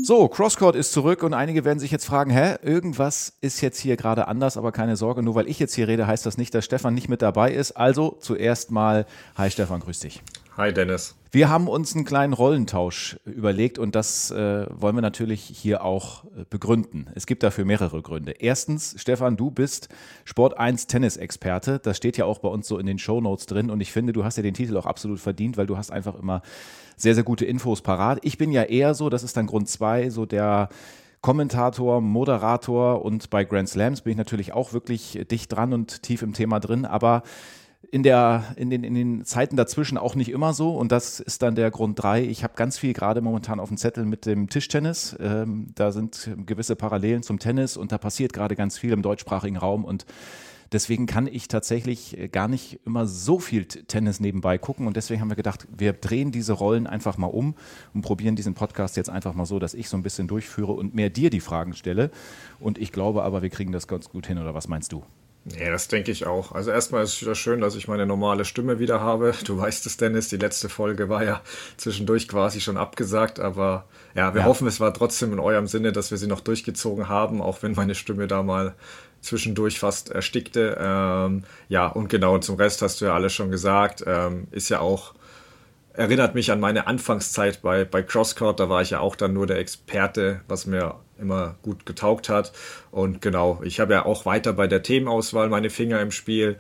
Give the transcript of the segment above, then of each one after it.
So, Crosscourt ist zurück und einige werden sich jetzt fragen, irgendwas ist jetzt hier gerade anders, aber keine Sorge, nur weil ich jetzt hier rede, heißt das nicht, dass Stefan nicht mit dabei ist. Also zuerst mal, hi Stefan, grüß dich. Hi Dennis. Wir haben uns einen kleinen Rollentausch überlegt und das wollen wir natürlich hier auch begründen. Es gibt dafür mehrere Gründe. Erstens, Stefan, du bist Sport 1 Tennisexperte. Das steht ja auch bei uns so in den Shownotes drin und ich finde, du hast ja den Titel auch absolut verdient, weil du hast einfach immer sehr, sehr gute Infos parat. Ich bin ja eher so, das ist dann Grund 2, so der Kommentator, Moderator und bei Grand Slams bin ich natürlich auch wirklich dicht dran und tief im Thema drin, aber in den Zeiten dazwischen auch nicht immer so und das ist dann der Grund 3. Ich habe ganz viel gerade momentan auf dem Zettel mit dem Tischtennis. Da sind gewisse Parallelen zum Tennis und da passiert gerade ganz viel im deutschsprachigen Raum und deswegen kann ich tatsächlich gar nicht immer so viel Tennis nebenbei gucken und deswegen haben wir gedacht, wir drehen diese Rollen einfach mal um und probieren diesen Podcast jetzt einfach mal so, dass ich so ein bisschen durchführe und mehr dir die Fragen stelle und ich glaube aber, wir kriegen das ganz gut hin, oder was meinst du? Ja, das denke ich auch. Also erstmal ist es wieder schön, dass ich meine normale Stimme wieder habe. Du weißt es, Dennis, die letzte Folge war ja zwischendurch quasi schon abgesagt, aber ja, wir hoffen, es war trotzdem in eurem Sinne, dass wir sie noch durchgezogen haben, auch wenn meine Stimme da mal zwischendurch fast erstickte. Ja, und genau, und zum Rest hast du ja alles schon gesagt. Ist ja auch, erinnert mich an meine Anfangszeit bei Crosscourt, da war ich ja auch dann nur der Experte, was mir immer gut getaugt hat. Und genau, ich habe ja auch weiter bei der Themenauswahl meine Finger im Spiel.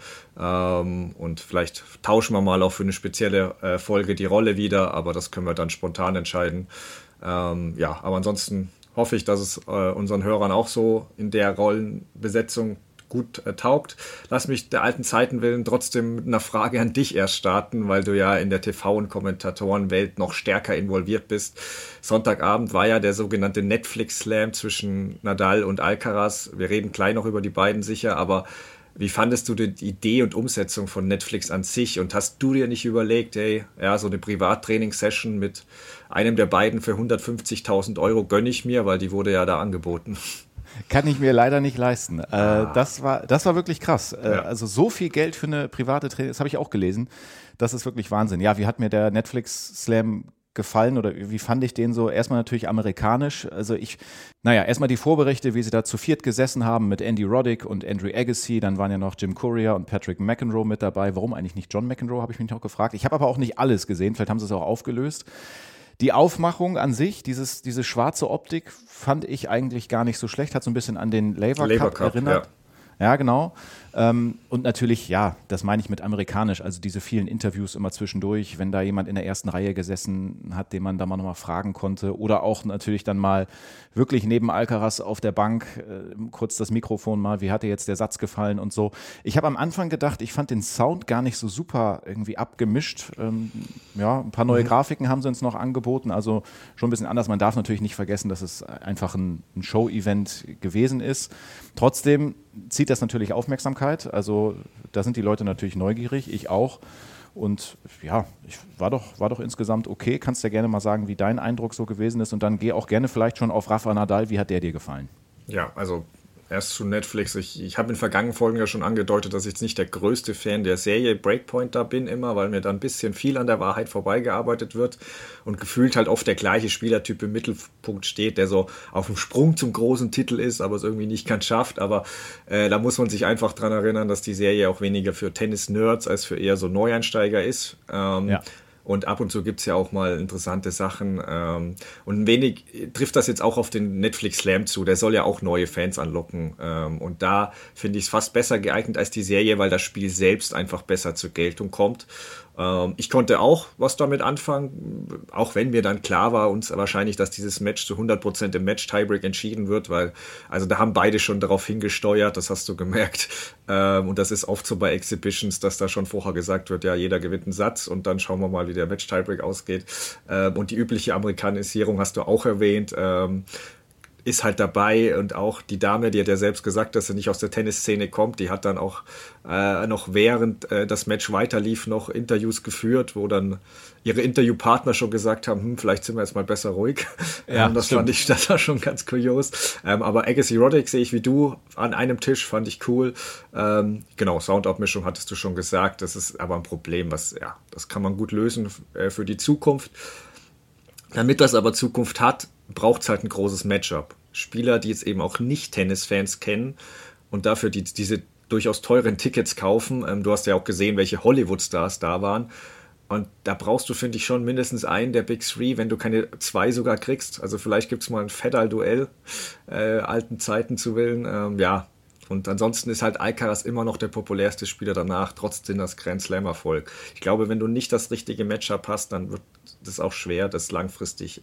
Und vielleicht tauschen wir mal auch für eine spezielle Folge die Rolle wieder, aber das können wir dann spontan entscheiden. Ja, aber ansonsten hoffe ich, dass es unseren Hörern auch so in der Rollenbesetzung gut taugt. Lass mich der alten Zeiten willen trotzdem mit einer Frage an dich erst starten, weil du ja in der TV- und Kommentatorenwelt noch stärker involviert bist. Sonntagabend war ja der sogenannte Netflix-Slam zwischen Nadal und Alcaraz. Wir reden gleich noch über die beiden sicher, aber wie fandest du die Idee und Umsetzung von Netflix an sich und hast du dir nicht überlegt, hey, ja, so eine Privattraining-Session mit einem der beiden für 150.000 € gönne ich mir, weil die wurde ja da angeboten. Kann ich mir leider nicht leisten. Das war wirklich krass. Ja. Also so viel Geld für eine private Training, das habe ich auch gelesen. Das ist wirklich Wahnsinn. Ja, wie hat mir der Netflix-Slam gefallen oder wie fand ich den so? Erstmal natürlich amerikanisch. Also erstmal die Vorberichte, wie sie da zu viert gesessen haben mit Andy Roddick und Andrew Agassi. Dann waren ja noch Jim Courier und Patrick McEnroe mit dabei. Warum eigentlich nicht John McEnroe, habe ich mich noch gefragt. Ich habe aber auch nicht alles gesehen. Vielleicht haben sie es auch aufgelöst. Die Aufmachung an sich, diese schwarze Optik, fand ich eigentlich gar nicht so schlecht. Hat so ein bisschen an den Laver Cup erinnert. Ja, genau. Und natürlich, ja, das meine ich mit amerikanisch, also diese vielen Interviews immer zwischendurch, wenn da jemand in der ersten Reihe gesessen hat, den man da mal nochmal fragen konnte oder auch natürlich dann mal wirklich neben Alcaraz auf der Bank kurz das Mikrofon mal, wie hat dir jetzt der Satz gefallen und so. Ich habe am Anfang gedacht, ich fand den Sound gar nicht so super irgendwie abgemischt. Ein paar neue Grafiken haben sie uns noch angeboten, also schon ein bisschen anders. Man darf natürlich nicht vergessen, dass es einfach ein Show-Event gewesen ist. Trotzdem zieht das natürlich Aufmerksamkeit. Also da sind die Leute natürlich neugierig, ich auch. Und ja, ich war doch insgesamt okay. Kannst ja gerne mal sagen, wie dein Eindruck so gewesen ist. Und dann geh auch gerne vielleicht schon auf Rafa Nadal. Wie hat der dir gefallen? Ja, also erst zu Netflix. Ich habe in vergangenen Folgen ja schon angedeutet, dass ich jetzt nicht der größte Fan der Serie Breakpoint da bin immer, weil mir da ein bisschen viel an der Wahrheit vorbeigearbeitet wird und gefühlt halt oft der gleiche Spielertyp im Mittelpunkt steht, der so auf dem Sprung zum großen Titel ist, aber es irgendwie nicht ganz schafft. Aber da muss man sich einfach dran erinnern, dass die Serie auch weniger für Tennis-Nerds als für eher so Neueinsteiger ist. Ja. Und ab und zu gibt es ja auch mal interessante Sachen. Und ein wenig trifft das jetzt auch auf den Netflix Slam zu. Der soll ja auch neue Fans anlocken. Und da finde ich es fast besser geeignet als die Serie, weil das Spiel selbst einfach besser zur Geltung kommt. Ich konnte auch was damit anfangen, auch wenn mir dann klar war, uns wahrscheinlich, dass dieses Match zu 100% im Match-Tiebreak entschieden wird, weil also da haben beide schon darauf hingesteuert, das hast du gemerkt. Und das ist oft so bei Exhibitions, dass da schon vorher gesagt wird, ja, jeder gewinnt einen Satz und dann schauen wir mal, wie der Match-Tiebreak ausgeht. Und die übliche Amerikanisierung hast du auch erwähnt. Ist halt dabei und auch die Dame, die hat ja selbst gesagt, dass sie nicht aus der Tennisszene kommt, die hat dann auch noch während das Match weiterlief noch Interviews geführt, wo dann ihre Interviewpartner schon gesagt haben, vielleicht sind wir jetzt mal besser ruhig. Ja, das stimmt. Das war schon ganz kurios. Aber Agassi Roddick sehe ich wie du an einem Tisch, fand ich cool. Genau, Soundabmischung hattest du schon gesagt, das ist aber ein Problem, das kann man gut lösen für die Zukunft. Damit das aber Zukunft hat, braucht es halt ein großes Matchup. Spieler, die jetzt eben auch nicht Tennisfans kennen und dafür diese durchaus teuren Tickets kaufen. Du hast ja auch gesehen, welche Hollywood-Stars da waren. Und da brauchst du, finde ich, schon mindestens einen der Big Three, wenn du keine zwei sogar kriegst. Also vielleicht gibt es mal ein Federer-Duell, alten Zeiten zu willen. Ja, und ansonsten ist halt Alcaraz immer noch der populärste Spieler danach, trotzdem das Grand Slam-Erfolg. Ich glaube, wenn du nicht das richtige Matchup hast, dann wird das auch schwer, das langfristig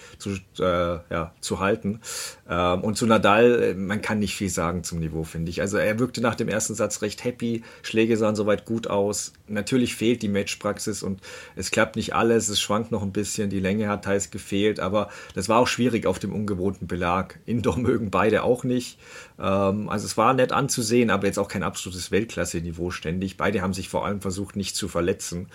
zu halten. Und zu Nadal, man kann nicht viel sagen zum Niveau, finde ich. Also er wirkte nach dem ersten Satz recht happy, Schläge sahen soweit gut aus. Natürlich fehlt die Matchpraxis und es klappt nicht alles, es schwankt noch ein bisschen, die Länge hat teils gefehlt, aber das war auch schwierig auf dem ungewohnten Belag. Indoor mögen beide auch nicht. Also es war nett anzusehen, aber jetzt auch kein absolutes Weltklasse-Niveau ständig. Beide haben sich vor allem versucht, nicht zu verletzen.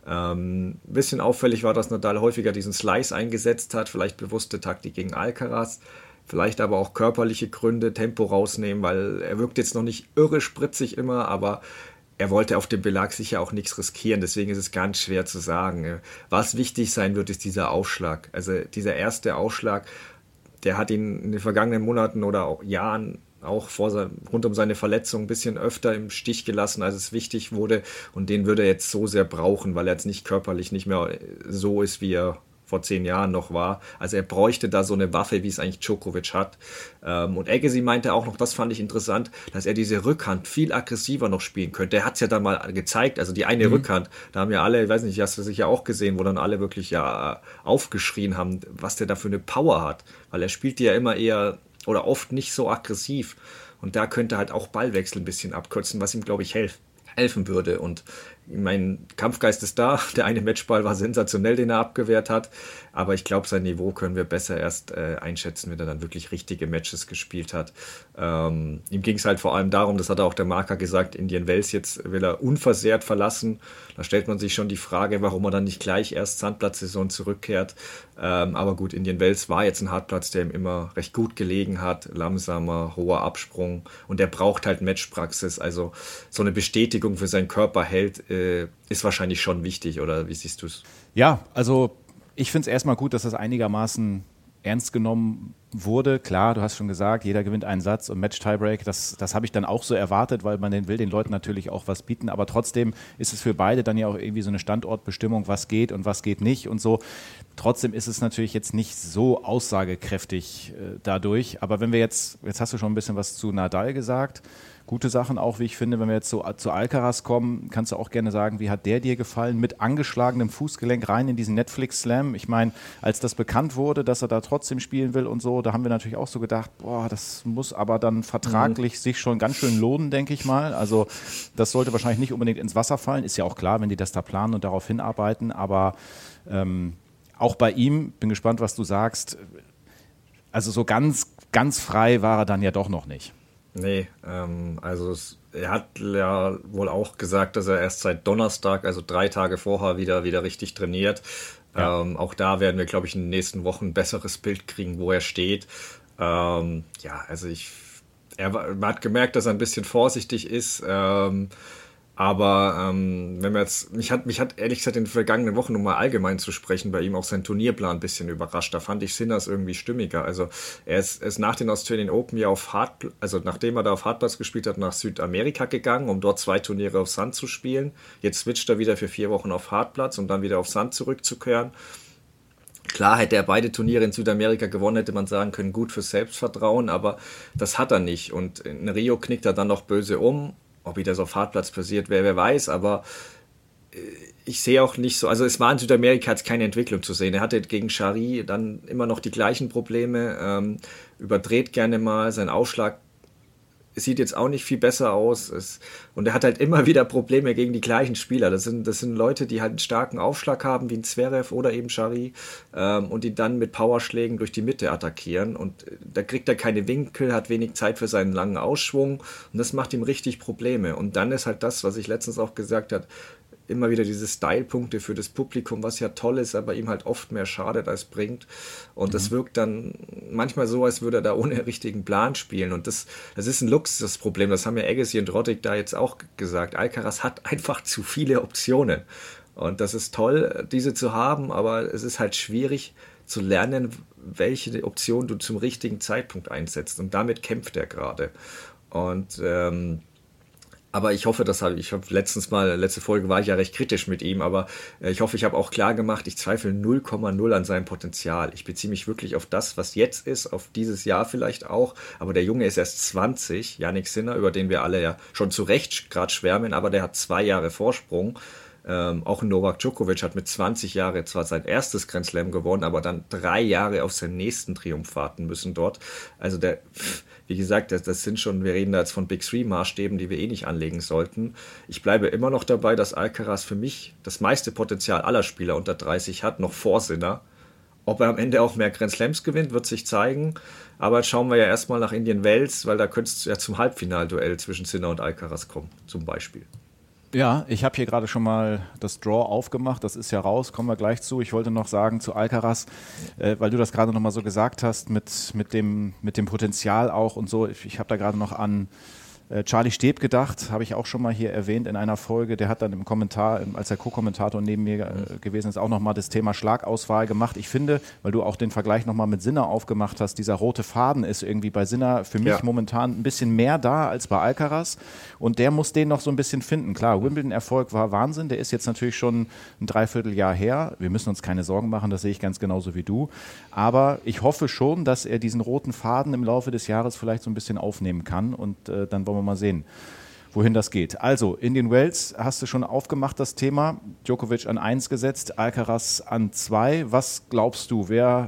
Ein bisschen auffällig war, dass Nadal häufiger diesen Slice eingesetzt hat, vielleicht bewusste Taktik gegen Alcaraz, vielleicht aber auch körperliche Gründe, Tempo rausnehmen, weil er wirkt jetzt noch nicht irre spritzig immer, aber er wollte auf dem Belag sicher auch nichts riskieren, deswegen ist es ganz schwer zu sagen. Was wichtig sein wird, ist dieser Aufschlag. Also dieser erste Aufschlag, der hat ihn in den vergangenen Monaten oder auch Jahren auch rund um seine Verletzung ein bisschen öfter im Stich gelassen, als es wichtig wurde. Und den würde er jetzt so sehr brauchen, weil er jetzt nicht körperlich nicht mehr so ist, wie er vor 10 Jahren noch war. Also er bräuchte da so eine Waffe, wie es eigentlich Djokovic hat. Und Agassi meinte auch noch, das fand ich interessant, dass er diese Rückhand viel aggressiver noch spielen könnte. Er hat es ja dann mal gezeigt, also die eine Rückhand, da haben ja alle, ich weiß nicht, hast du sicher auch gesehen, wo dann alle wirklich ja aufgeschrien haben, was der da für eine Power hat. Weil er spielt die ja immer eher oder oft nicht so aggressiv. Und da könnte halt auch Ballwechsel ein bisschen abkürzen, was ihm, glaube ich, helfen würde. Und mein Kampfgeist ist da. Der eine Matchball war sensationell, den er abgewehrt hat. Aber ich glaube, sein Niveau können wir besser erst einschätzen, wenn er dann wirklich richtige Matches gespielt hat. Ihm ging es halt vor allem darum, das hat auch der Marker gesagt, Indian Wells jetzt will er unversehrt verlassen. Da stellt man sich schon die Frage, warum er dann nicht gleich erst Sandplatzsaison zurückkehrt. Aber gut, Indian Wells war jetzt ein Hartplatz, der ihm immer recht gut gelegen hat. Langsamer, hoher Absprung. Und er braucht halt Matchpraxis. Also so eine Bestätigung für seinen Körper hält, ist wahrscheinlich schon wichtig, oder wie siehst du es? Ja, also ich finde es erstmal gut, dass das einigermaßen ernst genommen wurde. Klar, du hast schon gesagt, jeder gewinnt einen Satz und Match-Tiebreak, das habe ich dann auch so erwartet, weil man will den Leuten natürlich auch was bieten, aber trotzdem ist es für beide dann ja auch irgendwie so eine Standortbestimmung, was geht und was geht nicht und so. Trotzdem ist es natürlich jetzt nicht so aussagekräftig dadurch, aber wenn wir jetzt hast du schon ein bisschen was zu Nadal gesagt, gute Sachen auch, wie ich finde, wenn wir jetzt zu Alcaraz kommen, kannst du auch gerne sagen, wie hat der dir gefallen? Mit angeschlagenem Fußgelenk rein in diesen Netflix-Slam. Ich meine, als das bekannt wurde, dass er da trotzdem spielen will und so, da haben wir natürlich auch so gedacht, boah, das muss aber dann vertraglich sich schon ganz schön lohnen, denke ich mal. Also das sollte wahrscheinlich nicht unbedingt ins Wasser fallen. Ist ja auch klar, wenn die das da planen und darauf hinarbeiten. Aber auch bei ihm, bin gespannt, was du sagst. Also so ganz, ganz frei war er dann ja doch noch nicht. Nee, also er hat ja wohl auch gesagt, dass er erst seit Donnerstag, also 3 Tage vorher, wieder richtig trainiert. Ja. Auch da werden wir, glaube ich, in den nächsten Wochen ein besseres Bild kriegen, wo er steht. Man hat gemerkt, dass er ein bisschen vorsichtig ist. Aber wenn wir jetzt, mich hat ehrlich gesagt in den vergangenen Wochen, um mal allgemein zu sprechen, bei ihm auch sein Turnierplan ein bisschen überrascht. Da fand ich Sinners irgendwie stimmiger. Also er ist nach den Australian Open ja nachdem er da auf Hartplatz gespielt hat, nach Südamerika gegangen, um dort 2 Turniere auf Sand zu spielen. Jetzt switcht er wieder für 4 Wochen auf Hartplatz, um dann wieder auf Sand zurückzukehren. Klar, hätte er beide Turniere in Südamerika gewonnen, hätte man sagen können, gut fürs Selbstvertrauen, aber das hat er nicht. Und in Rio knickt er dann noch böse um. Ob ihm das auf Hartplatz passiert, wer weiß, aber ich sehe auch nicht so, also es war in Südamerika jetzt keine Entwicklung zu sehen. Er hatte gegen Jarry dann immer noch die gleichen Probleme, überdreht gerne mal, sein Aufschlag sieht jetzt auch nicht viel besser aus. Und er hat halt immer wieder Probleme gegen die gleichen Spieler. Das sind Leute, die halt einen starken Aufschlag haben, wie ein Zverev oder eben Jarry, und die dann mit Powerschlägen durch die Mitte attackieren. Und da kriegt er keine Winkel, hat wenig Zeit für seinen langen Ausschwung. Und das macht ihm richtig Probleme. Und dann ist halt das, was ich letztens auch gesagt habe, immer wieder diese Style-Punkte für das Publikum, was ja toll ist, aber ihm halt oft mehr schadet als bringt. Und das wirkt dann manchmal so, als würde er da ohne richtigen Plan spielen. Und das ist ein Luxusproblem. Das haben ja Agassi und Roddick da jetzt auch gesagt. Alcaraz hat einfach zu viele Optionen. Und das ist toll, diese zu haben, aber es ist halt schwierig, zu lernen, welche Option du zum richtigen Zeitpunkt einsetzt. Und damit kämpft er gerade. Und aber ich hoffe, letzte Folge war ich ja recht kritisch mit ihm, aber ich hoffe, ich habe auch klar gemacht, ich zweifle 0,0 an seinem Potenzial. Ich beziehe mich wirklich auf das, was jetzt ist, auf dieses Jahr vielleicht auch, aber der Junge ist erst 20, Jannik Sinner, über den wir alle ja schon zu Recht gerade schwärmen, aber der hat 2 Jahre Vorsprung. Auch Novak Djokovic hat mit 20 Jahren zwar sein erstes Grand Slam gewonnen, aber dann 3 Jahre auf seinen nächsten Triumph warten müssen dort. Also wie gesagt, das sind schon, wir reden da jetzt von Big Three Maßstäben, die wir eh nicht anlegen sollten. Ich bleibe immer noch dabei, dass Alcaraz für mich das meiste Potenzial aller Spieler unter 30 hat, noch vor Sinner. Ob er am Ende auch mehr Grand Slams gewinnt, wird sich zeigen. Aber jetzt schauen wir ja erstmal nach Indian Wells, weil da könnte es ja zum Halbfinalduell zwischen Sinner und Alcaraz kommen, zum Beispiel. Ja, ich habe hier gerade schon mal das Draw aufgemacht, das ist ja raus, kommen wir gleich zu. Ich wollte noch sagen zu Alcaraz, weil du das gerade noch mal so gesagt hast, mit dem Potenzial auch und so. Ich habe da gerade noch an Charlie Steb gedacht, habe ich auch schon mal hier erwähnt in einer Folge. Der hat dann im Kommentar, als der Co-Kommentator neben mir gewesen ist, auch nochmal das Thema Schlagauswahl gemacht. Ich finde, weil du auch den Vergleich nochmal mit Sinner aufgemacht hast, dieser rote Faden ist irgendwie bei Sinner für mich momentan ein bisschen mehr da als bei Alcaraz. Und der muss den noch so ein bisschen finden. Klar, Wimbledon-Erfolg war Wahnsinn. Der ist jetzt natürlich schon ein Dreivierteljahr her. Wir müssen uns keine Sorgen machen, das sehe ich ganz genauso wie du. Aber ich hoffe schon, dass er diesen roten Faden im Laufe des Jahres vielleicht so ein bisschen aufnehmen kann. Und dann wollen wir mal sehen, wohin das geht. Also, Indian Wells hast du schon aufgemacht, das Thema. Djokovic an 1 gesetzt, Alcaraz an 2. Was glaubst du, wer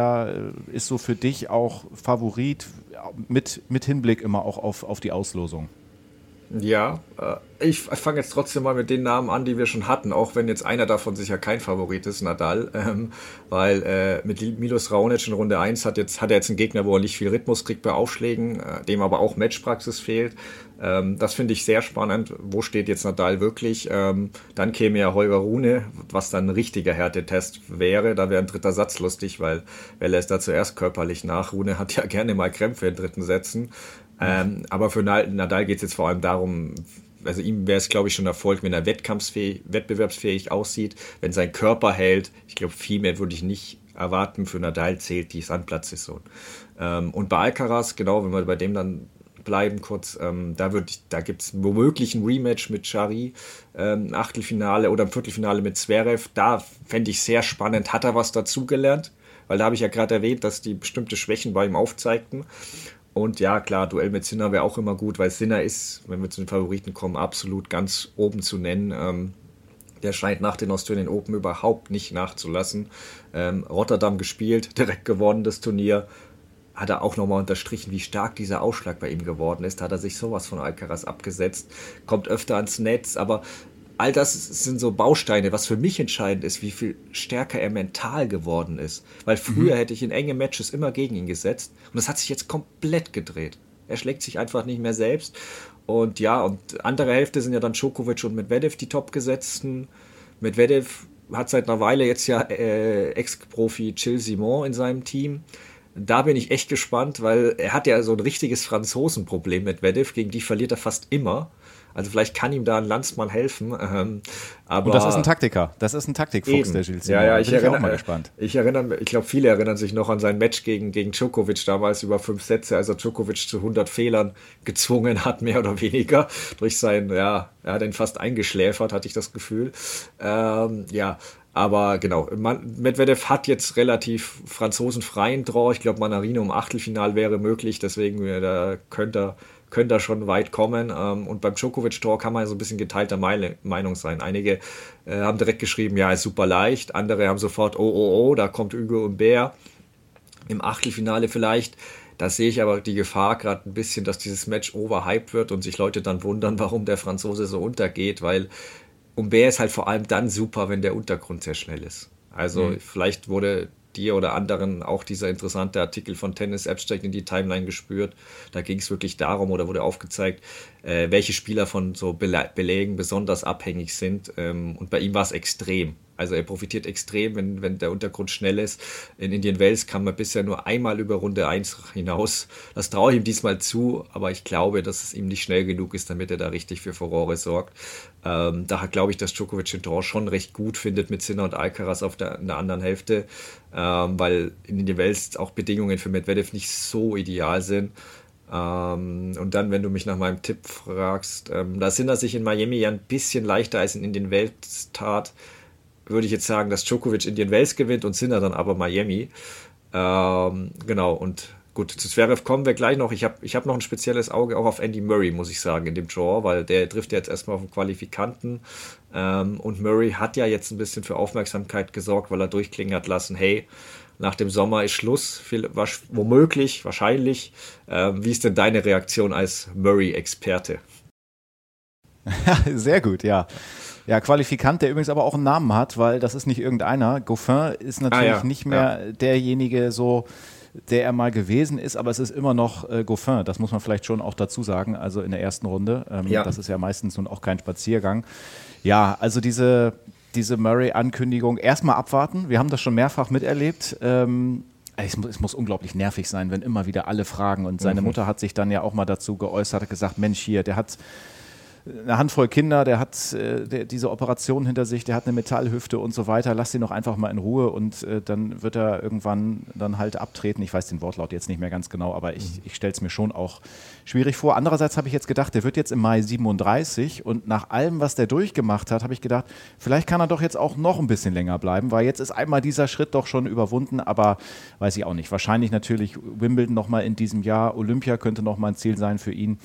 ist so für dich auch Favorit mit Hinblick immer auch auf die Auslosung? Ja, ich fange jetzt trotzdem mal mit den Namen an, die wir schon hatten, auch wenn jetzt einer davon sicher kein Favorit ist, Nadal, weil mit Milos Raonic in Runde 1 hat er jetzt einen Gegner, wo er nicht viel Rhythmus kriegt bei Aufschlägen, dem aber auch Matchpraxis fehlt. Das finde ich sehr spannend. Wo steht jetzt Nadal wirklich? Dann käme ja Holger Rune, was dann ein richtiger Härtetest wäre. Da wäre ein dritter Satz lustig, weil wer lässt da zuerst körperlich nach? Rune hat ja gerne mal Krämpfe in dritten Sätzen. Aber für Nadal geht es jetzt vor allem darum, also ihm wäre es, glaube ich, schon Erfolg, wenn er wettbewerbsfähig aussieht, wenn sein Körper hält. Ich glaube, viel mehr würde ich nicht erwarten. Für Nadal zählt die Sandplatzsaison. Und bei Alcaraz, genau, wenn wir bei dem dann bleiben kurz, da gibt es womöglich ein Rematch mit Jarry, ein Achtelfinale oder ein Viertelfinale mit Zverev. Da fände ich sehr spannend. Hat er was dazugelernt? Weil da habe ich ja gerade erwähnt, dass die bestimmte Schwächen bei ihm aufzeigten. Und ja, klar, Duell mit Sinner wäre auch immer gut, weil Sinner ist, wenn wir zu den Favoriten kommen, absolut ganz oben zu nennen. Der scheint nach den Australian Open überhaupt nicht nachzulassen. Rotterdam gespielt, direkt gewonnen das Turnier. Hat er auch nochmal unterstrichen, wie stark dieser Ausschlag bei ihm geworden ist. Hat er sich sowas von Alcaraz abgesetzt, kommt öfter ans Netz, aber all das sind so Bausteine. Was für mich entscheidend ist, wie viel stärker er mental geworden ist. Weil früher hätte ich in enge Matches immer gegen ihn gesetzt. Und das hat sich jetzt komplett gedreht. Er schlägt sich einfach nicht mehr selbst. Und ja, und andere Hälfte sind ja dann Djokovic und Medvedev die Topgesetzten. Medvedev hat seit einer Weile jetzt ja Ex-Profi Gilles Simon in seinem Team. Da bin ich echt gespannt, weil er hat ja so ein richtiges Franzosenproblem mit Medvedev. Gegen die verliert er fast immer. Also vielleicht kann ihm da ein Landsmann helfen. Aber und das ist ein Taktiker. Das ist ein Taktikfuchs, der Gilles Simon. Ja, ich bin auch mal gespannt. Ich glaube, viele erinnern sich noch an sein Match gegen Djokovic damals über 5 Sätze, als er Djokovic zu 100 Fehlern gezwungen hat, mehr oder weniger. Durch er hat ihn fast eingeschläfert, hatte ich das Gefühl. Aber genau, Medvedev hat jetzt relativ franzosenfreien Draw. Ich glaube, Manarino im Achtelfinal wäre möglich, deswegen da könnte er schon weit kommen. Und beim Djokovic-Draw kann man so ein bisschen geteilter Meinung sein. Einige haben direkt geschrieben, ja, ist super leicht. Andere haben sofort, da kommt Hugo Humbert im Achtelfinale vielleicht. Da sehe ich aber die Gefahr gerade ein bisschen, dass dieses Match overhyped wird und sich Leute dann wundern, warum der Franzose so untergeht, weil Humbert ist halt vor allem dann super, wenn der Untergrund sehr schnell ist. Also vielleicht wurde dir oder anderen auch dieser interessante Artikel von Tennis Abstract in die Timeline gespürt. Da ging es wirklich darum oder wurde aufgezeigt, welche Spieler von so Belägen besonders abhängig sind. Und bei ihm war es extrem. Also er profitiert extrem, wenn der Untergrund schnell ist. In Indian Wells kam er bisher nur einmal über Runde 1 hinaus. Das traue ich ihm diesmal zu, aber ich glaube, dass es ihm nicht schnell genug ist, damit er da richtig für Furore sorgt. Daher glaube ich, dass Djokovic den Draw schon recht gut findet mit Sinner und Alcaraz in der anderen Hälfte, weil in Indian Wells auch Bedingungen für Medvedev nicht so ideal sind. Und dann, wenn du mich nach meinem Tipp fragst, da Sinner sich in Miami ja ein bisschen leichter als in Indian Wells tat, würde ich jetzt sagen, dass Djokovic Indian Wells gewinnt und Sinner dann aber Miami. Genau, und gut, zu Zverev kommen wir gleich noch. Ich hab noch ein spezielles Auge auch auf Andy Murray, muss ich sagen, in dem Draw, weil der trifft jetzt erstmal auf den Qualifikanten. Und Murray hat ja jetzt ein bisschen für Aufmerksamkeit gesorgt, weil er durchklingen hat lassen, hey, nach dem Sommer ist Schluss, womöglich, wahrscheinlich. Wie ist denn deine Reaktion als Murray-Experte? Sehr gut, ja. Ja, Qualifikant, der übrigens aber auch einen Namen hat, weil das ist nicht irgendeiner. Goffin ist natürlich nicht mehr derjenige, so, der er mal gewesen ist, aber es ist immer noch Goffin. Das muss man vielleicht schon auch dazu sagen, also in der ersten Runde. Das ist ja meistens nun auch kein Spaziergang. Ja, also diese Murray-Ankündigung, erstmal abwarten. Wir haben das schon mehrfach miterlebt. Es muss unglaublich nervig sein, wenn immer wieder alle fragen. Und seine Mutter hat sich dann ja auch mal dazu geäußert, hat gesagt, Mensch, hier, der hat eine Handvoll Kinder, der hat diese Operation hinter sich, der hat eine Metallhüfte und so weiter, lass ihn doch einfach mal in Ruhe und dann wird er irgendwann dann halt abtreten. Ich weiß den Wortlaut jetzt nicht mehr ganz genau, aber ich stelle es mir schon auch schwierig vor. Andererseits habe ich jetzt gedacht, der wird jetzt im Mai 37 und nach allem, was der durchgemacht hat, habe ich gedacht, vielleicht kann er doch jetzt auch noch ein bisschen länger bleiben, weil jetzt ist einmal dieser Schritt doch schon überwunden, aber weiß ich auch nicht. Wahrscheinlich natürlich Wimbledon nochmal in diesem Jahr, Olympia könnte nochmal ein Ziel sein für ihn.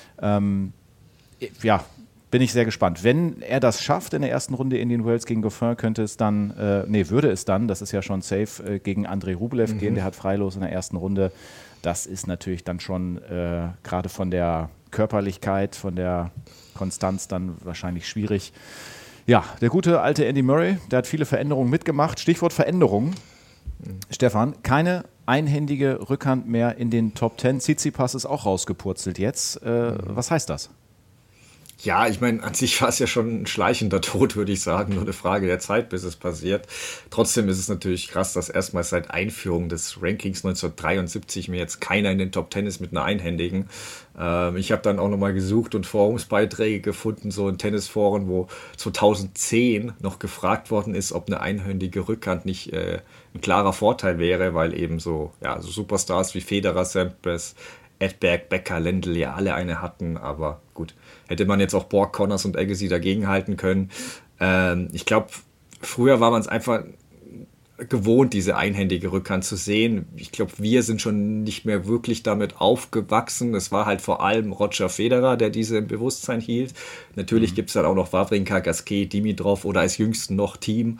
Ja, bin ich sehr gespannt. Wenn er das schafft in der ersten Runde Indian Wells gegen Goffin, würde es dann, das ist ja schon safe, gegen Andrei Rublev gehen, der hat freilos in der ersten Runde. Das ist natürlich dann schon gerade von der Körperlichkeit, von der Konstanz dann wahrscheinlich schwierig. Ja, der gute alte Andy Murray, der hat viele Veränderungen mitgemacht. Stichwort Veränderungen. Stefan, keine einhändige Rückhand mehr in den Top 10. Tsitsipas ist auch rausgepurzelt jetzt. Was heißt das? Ja, ich meine, an sich war es ja schon ein schleichender Tod, würde ich sagen, nur eine Frage der Zeit, bis es passiert. Trotzdem ist es natürlich krass, dass erstmals seit Einführung des Rankings 1973 mir jetzt keiner in den Top 10 ist mit einer einhändigen. Ich habe dann auch nochmal gesucht und Forumsbeiträge gefunden, so in Tennisforen, wo 2010 noch gefragt worden ist, ob eine einhändige Rückhand nicht ein klarer Vorteil wäre, weil eben so Superstars wie Federer, Sampras, Edberg, Becker, Lendl ja alle eine hatten, aber gut, hätte man jetzt auch Borg, Connors und Agassi dagegenhalten können. Ich glaube, früher war man es einfach gewohnt, diese einhändige Rückhand zu sehen. Ich glaube, wir sind schon nicht mehr wirklich damit aufgewachsen. Es war halt vor allem Roger Federer, der diese im Bewusstsein hielt. Natürlich gibt es dann auch noch Wawrinka, Gasquet, Dimitrov oder als jüngsten noch Thiem.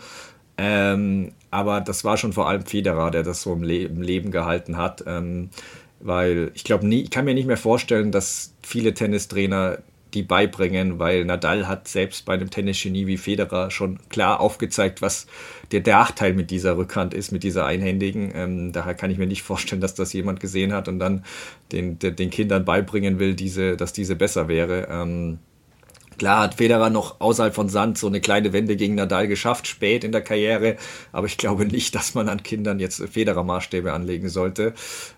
Aber das war schon vor allem Federer, der das so im Leben gehalten hat. Weil ich glaube, ich kann mir nicht mehr vorstellen, dass viele Tennistrainer die beibringen, weil Nadal hat selbst bei einem Tennisgenie wie Federer schon klar aufgezeigt, was der Nachteil mit dieser Rückhand ist, mit dieser einhändigen. Daher kann ich mir nicht vorstellen, dass das jemand gesehen hat und dann den Kindern beibringen will, dass diese besser wäre. Klar hat Federer noch außerhalb von Sand so eine kleine Wende gegen Nadal geschafft, spät in der Karriere, aber ich glaube nicht, dass man an Kindern jetzt Federer-Maßstäbe anlegen sollte.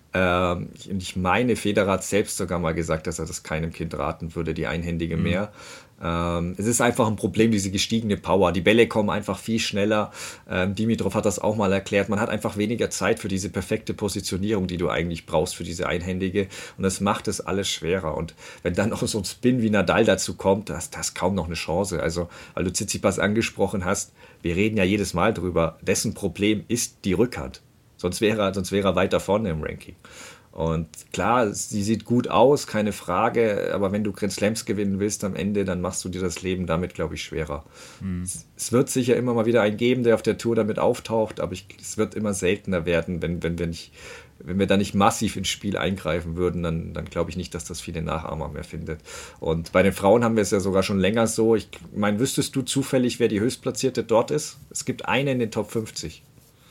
Ich meine, Federer hat selbst sogar mal gesagt, dass er das keinem Kind raten würde, die einhändige mehr. Es ist einfach ein Problem, diese gestiegene Power. Die Bälle kommen einfach viel schneller. Dimitrov hat das auch mal erklärt. Man hat einfach weniger Zeit für diese perfekte Positionierung, die du eigentlich brauchst für diese einhändige. Und das macht es alles schwerer. Und wenn dann noch so ein Spin wie Nadal dazu kommt, das ist kaum noch eine Chance. Also, weil du Tsitsipas angesprochen hast, wir reden ja jedes Mal drüber, dessen Problem ist die Rückhand. Sonst wäre er weiter vorne im Ranking. Und klar, sie sieht gut aus, keine Frage, aber wenn du Grand Slams gewinnen willst am Ende, dann machst du dir das Leben damit, glaube ich, schwerer. Es wird sicher immer mal wieder einen geben, der auf der Tour damit auftaucht, aber es wird immer seltener werden, wenn wir da nicht massiv ins Spiel eingreifen würden, dann glaube ich nicht, dass das viele Nachahmer mehr findet. Und bei den Frauen haben wir es ja sogar schon länger so. Ich meine, wüsstest du zufällig, wer die Höchstplatzierte dort ist? Es gibt eine in den Top 50.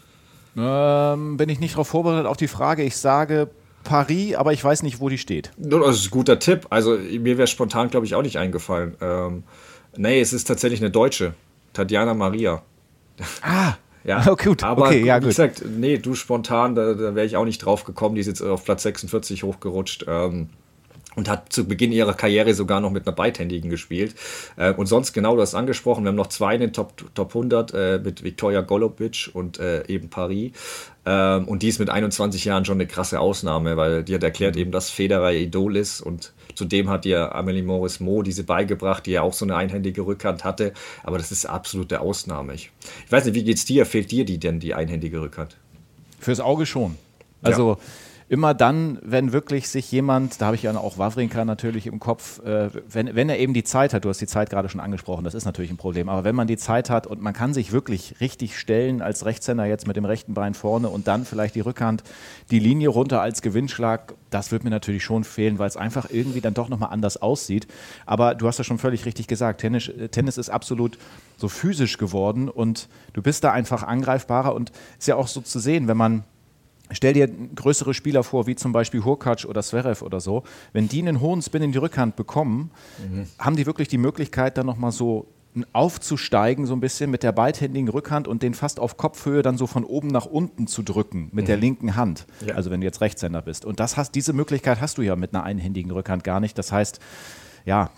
Bin ich nicht darauf vorbereitet auf die Frage. Ich sage Paris, aber ich weiß nicht, wo die steht. Das ist ein guter Tipp. Also mir wäre spontan, glaube ich, auch nicht eingefallen. Nee, es ist tatsächlich eine Deutsche. Tatjana Maria. Ja, gut. Aber okay, ja, wie gesagt, nee, du spontan, da wäre ich auch nicht drauf gekommen. Die ist jetzt auf Platz 46 hochgerutscht. Und hat zu Beginn ihrer Karriere sogar noch mit einer Beidhändigen gespielt. Und sonst, genau, du hast angesprochen, wir haben noch 2 in den Top 100 mit Viktoria Golubic und eben Paris. Und die ist mit 21 Jahren schon eine krasse Ausnahme, weil die hat erklärt eben, dass Federer ihr Idol ist. Und zudem hat ihr Amélie Mauresmo diese beigebracht, die ja auch so eine einhändige Rückhand hatte. Aber das ist absolute Ausnahme. Ich weiß nicht, wie geht's dir? Fehlt dir die einhändige Rückhand? Fürs Auge schon. Also immer dann, wenn wirklich sich jemand, da habe ich ja auch Wawrinka natürlich im Kopf, wenn er eben die Zeit hat, du hast die Zeit gerade schon angesprochen, das ist natürlich ein Problem, aber wenn man die Zeit hat und man kann sich wirklich richtig stellen als Rechtshänder jetzt mit dem rechten Bein vorne und dann vielleicht die Rückhand, die Linie runter als Gewinnschlag, das wird mir natürlich schon fehlen, weil es einfach irgendwie dann doch nochmal anders aussieht. Aber du hast ja schon völlig richtig gesagt, Tennis ist absolut so physisch geworden und du bist da einfach angreifbarer und ist ja auch so zu sehen, wenn man stell dir größere Spieler vor, wie zum Beispiel Hurkacz oder Zverev oder so. Wenn die einen hohen Spin in die Rückhand bekommen, haben die wirklich die Möglichkeit, dann nochmal so aufzusteigen, so ein bisschen mit der beidhändigen Rückhand und den fast auf Kopfhöhe dann so von oben nach unten zu drücken mit der linken Hand. Ja. Also wenn du jetzt Rechtshänder bist. Und diese Möglichkeit hast du ja mit einer einhändigen Rückhand gar nicht. Das heißt, ja,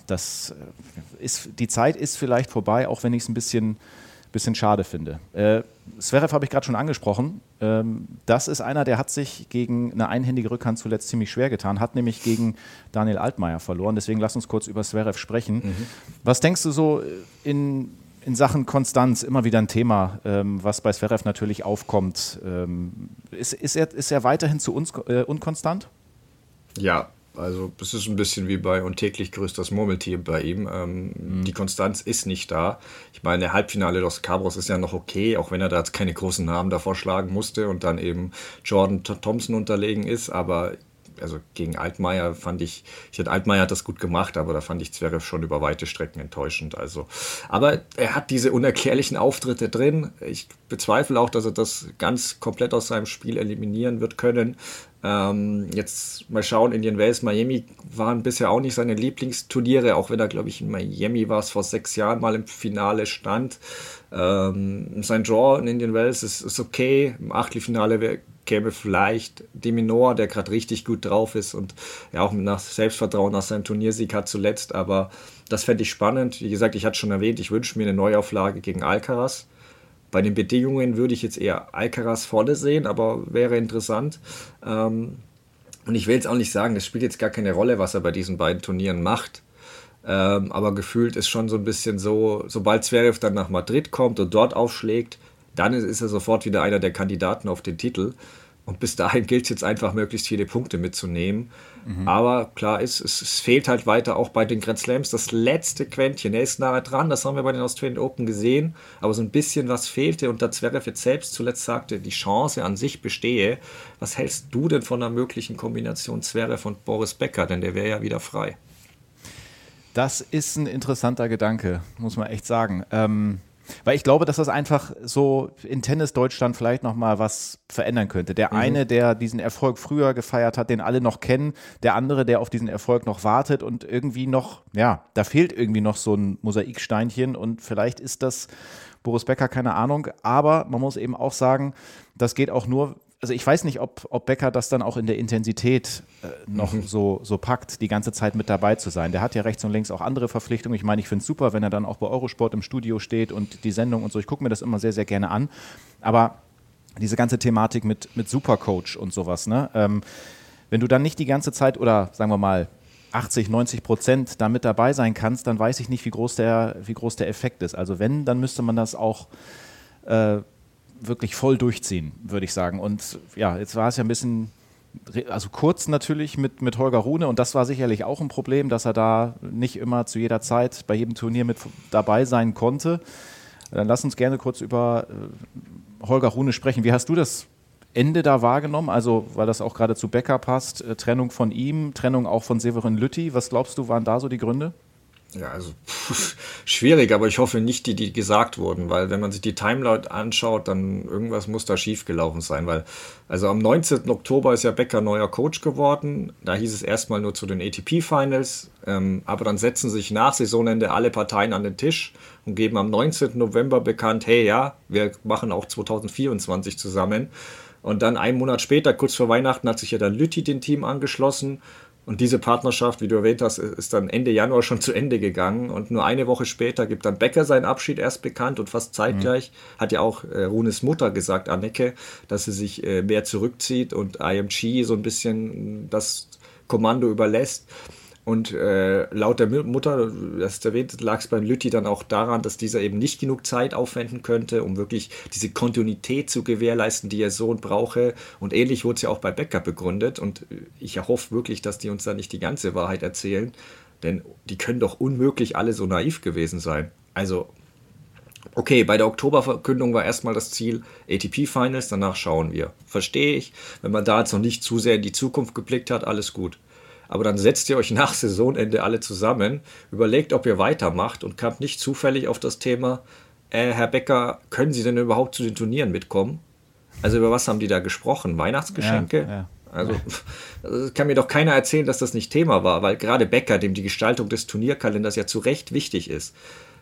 die Zeit ist vielleicht vorbei, auch wenn ich es ein bisschen schade finde. Zverev habe ich gerade schon angesprochen. Das ist einer, der hat sich gegen eine einhändige Rückhand zuletzt ziemlich schwer getan, hat nämlich gegen Daniel Altmaier verloren. Deswegen lass uns kurz über Zverev sprechen. Was denkst du so in Sachen Konstanz? Immer wieder ein Thema, was bei Zverev natürlich aufkommt. Ist er weiterhin zu uns unkonstant? Ja. Also es ist ein bisschen wie bei Und täglich grüßt das Murmeltier bei ihm. Die Konstanz ist nicht da. Ich meine, der Halbfinale Los Cabros ist ja noch okay, auch wenn er da jetzt keine großen Namen davor schlagen musste und dann eben Jordan Thompson unterlegen ist. Aber also gegen Altmaier Altmaier hat das gut gemacht, aber da fand ich Zverev schon über weite Strecken enttäuschend. Also, aber er hat diese unerklärlichen Auftritte drin. Ich bezweifle auch, dass er das ganz komplett aus seinem Spiel eliminieren wird können. Jetzt mal schauen, Indian Wells, Miami waren bisher auch nicht seine Lieblingsturniere, auch wenn er, glaube ich, in Miami war es vor 6 Jahren mal im Finale stand. Sein Draw in Indian Wells ist okay. Im Achtelfinale käme vielleicht De Minaur, der gerade richtig gut drauf ist und ja auch mit Selbstvertrauen nach seinem Turniersieg hat zuletzt, aber das fände ich spannend. Wie gesagt, ich hatte schon erwähnt, ich wünsche mir eine Neuauflage gegen Alcaraz. Bei den Bedingungen würde ich jetzt eher Alcaraz vorne sehen, aber wäre interessant. Und ich will jetzt auch nicht sagen, das spielt jetzt gar keine Rolle, was er bei diesen beiden Turnieren macht. Aber gefühlt ist schon so ein bisschen so, sobald Zverev dann nach Madrid kommt und dort aufschlägt, dann ist er sofort wieder einer der Kandidaten auf den Titel. Und bis dahin gilt es jetzt einfach, möglichst viele Punkte mitzunehmen. Aber klar ist, es fehlt halt weiter auch bei den Grand Slams das letzte Quäntchen. Er ist nahe dran, das haben wir bei den Australian Open gesehen. Aber so ein bisschen was fehlte. Und da Zverev jetzt selbst zuletzt sagte, die Chance an sich bestehe. Was hältst du denn von einer möglichen Kombination Zverev und Boris Becker? Denn der wäre ja wieder frei. Das ist ein interessanter Gedanke, muss man echt sagen. Weil ich glaube, dass das einfach so in Tennis Deutschland vielleicht nochmal was verändern könnte. Der eine, der diesen Erfolg früher gefeiert hat, den alle noch kennen, der andere, der auf diesen Erfolg noch wartet und irgendwie noch, ja, da fehlt irgendwie noch so ein Mosaiksteinchen und vielleicht ist das Boris Becker, keine Ahnung, aber man muss eben auch sagen, das geht auch nur, also ich weiß nicht, ob Becker das dann auch in der Intensität noch so packt, die ganze Zeit mit dabei zu sein. Der hat ja rechts und links auch andere Verpflichtungen. Ich meine, ich finde es super, wenn er dann auch bei Eurosport im Studio steht und die Sendung und so. Ich gucke mir das immer sehr, sehr gerne an. Aber diese ganze Thematik mit Supercoach und sowas, ne? Wenn du dann nicht die ganze Zeit oder sagen wir mal 80-90% da mit dabei sein kannst, dann weiß ich nicht, wie groß der Effekt ist. Also wenn, dann müsste man das auch wirklich voll durchziehen, würde ich sagen. Und ja, jetzt war es ja ein bisschen, also kurz natürlich mit Holger Rune und das war sicherlich auch ein Problem, dass er da nicht immer zu jeder Zeit bei jedem Turnier mit dabei sein konnte. Dann lass uns gerne kurz über Holger Rune sprechen. Wie hast du das Ende da wahrgenommen? Also, weil das auch gerade zu Becker passt, Trennung von ihm, Trennung auch von Severin Lütti. Was glaubst du, waren da so die Gründe? Ja, also schwierig, aber ich hoffe nicht die gesagt wurden, weil wenn man sich die Timeline anschaut, dann irgendwas muss da schiefgelaufen sein, weil also am 19. Oktober ist ja Becker neuer Coach geworden, da hieß es erstmal nur zu den ATP-Finals, aber dann setzen sich nach Saisonende alle Parteien an den Tisch und geben am 19. November bekannt, hey ja, wir machen auch 2024 zusammen. Und dann einen Monat später, kurz vor Weihnachten, hat sich ja dann Lütti dem Team angeschlossen. Und diese Partnerschaft, wie du erwähnt hast, ist dann Ende Januar schon zu Ende gegangen. Und nur eine Woche später gibt dann Becker seinen Abschied erst bekannt. Und fast zeitgleich hat ja auch Runes Mutter gesagt, Anneke, dass sie sich mehr zurückzieht und IMG so ein bisschen das Kommando überlässt. Und laut der Mutter, das ist erwähnt, lag es beim Lütti dann auch daran, dass dieser eben nicht genug Zeit aufwenden könnte, um wirklich diese Kontinuität zu gewährleisten, die ihr Sohn brauche. Und ähnlich wurde es ja auch bei Becker begründet. Und ich hoffe wirklich, dass die uns da nicht die ganze Wahrheit erzählen, denn die können doch unmöglich alle so naiv gewesen sein. Also, okay, bei der Oktoberverkündung war erstmal das Ziel ATP-Finals, danach schauen wir. Verstehe ich, wenn man da jetzt noch nicht zu sehr in die Zukunft geblickt hat, alles gut. Aber dann setzt ihr euch nach Saisonende alle zusammen, überlegt, ob ihr weitermacht und kamt nicht zufällig auf das Thema, Herr Becker, können Sie denn überhaupt zu den Turnieren mitkommen? Also über was haben die da gesprochen? Weihnachtsgeschenke? Ja. Also kann mir doch keiner erzählen, dass das nicht Thema war, weil gerade Becker, dem die Gestaltung des Turnierkalenders ja zu Recht wichtig ist.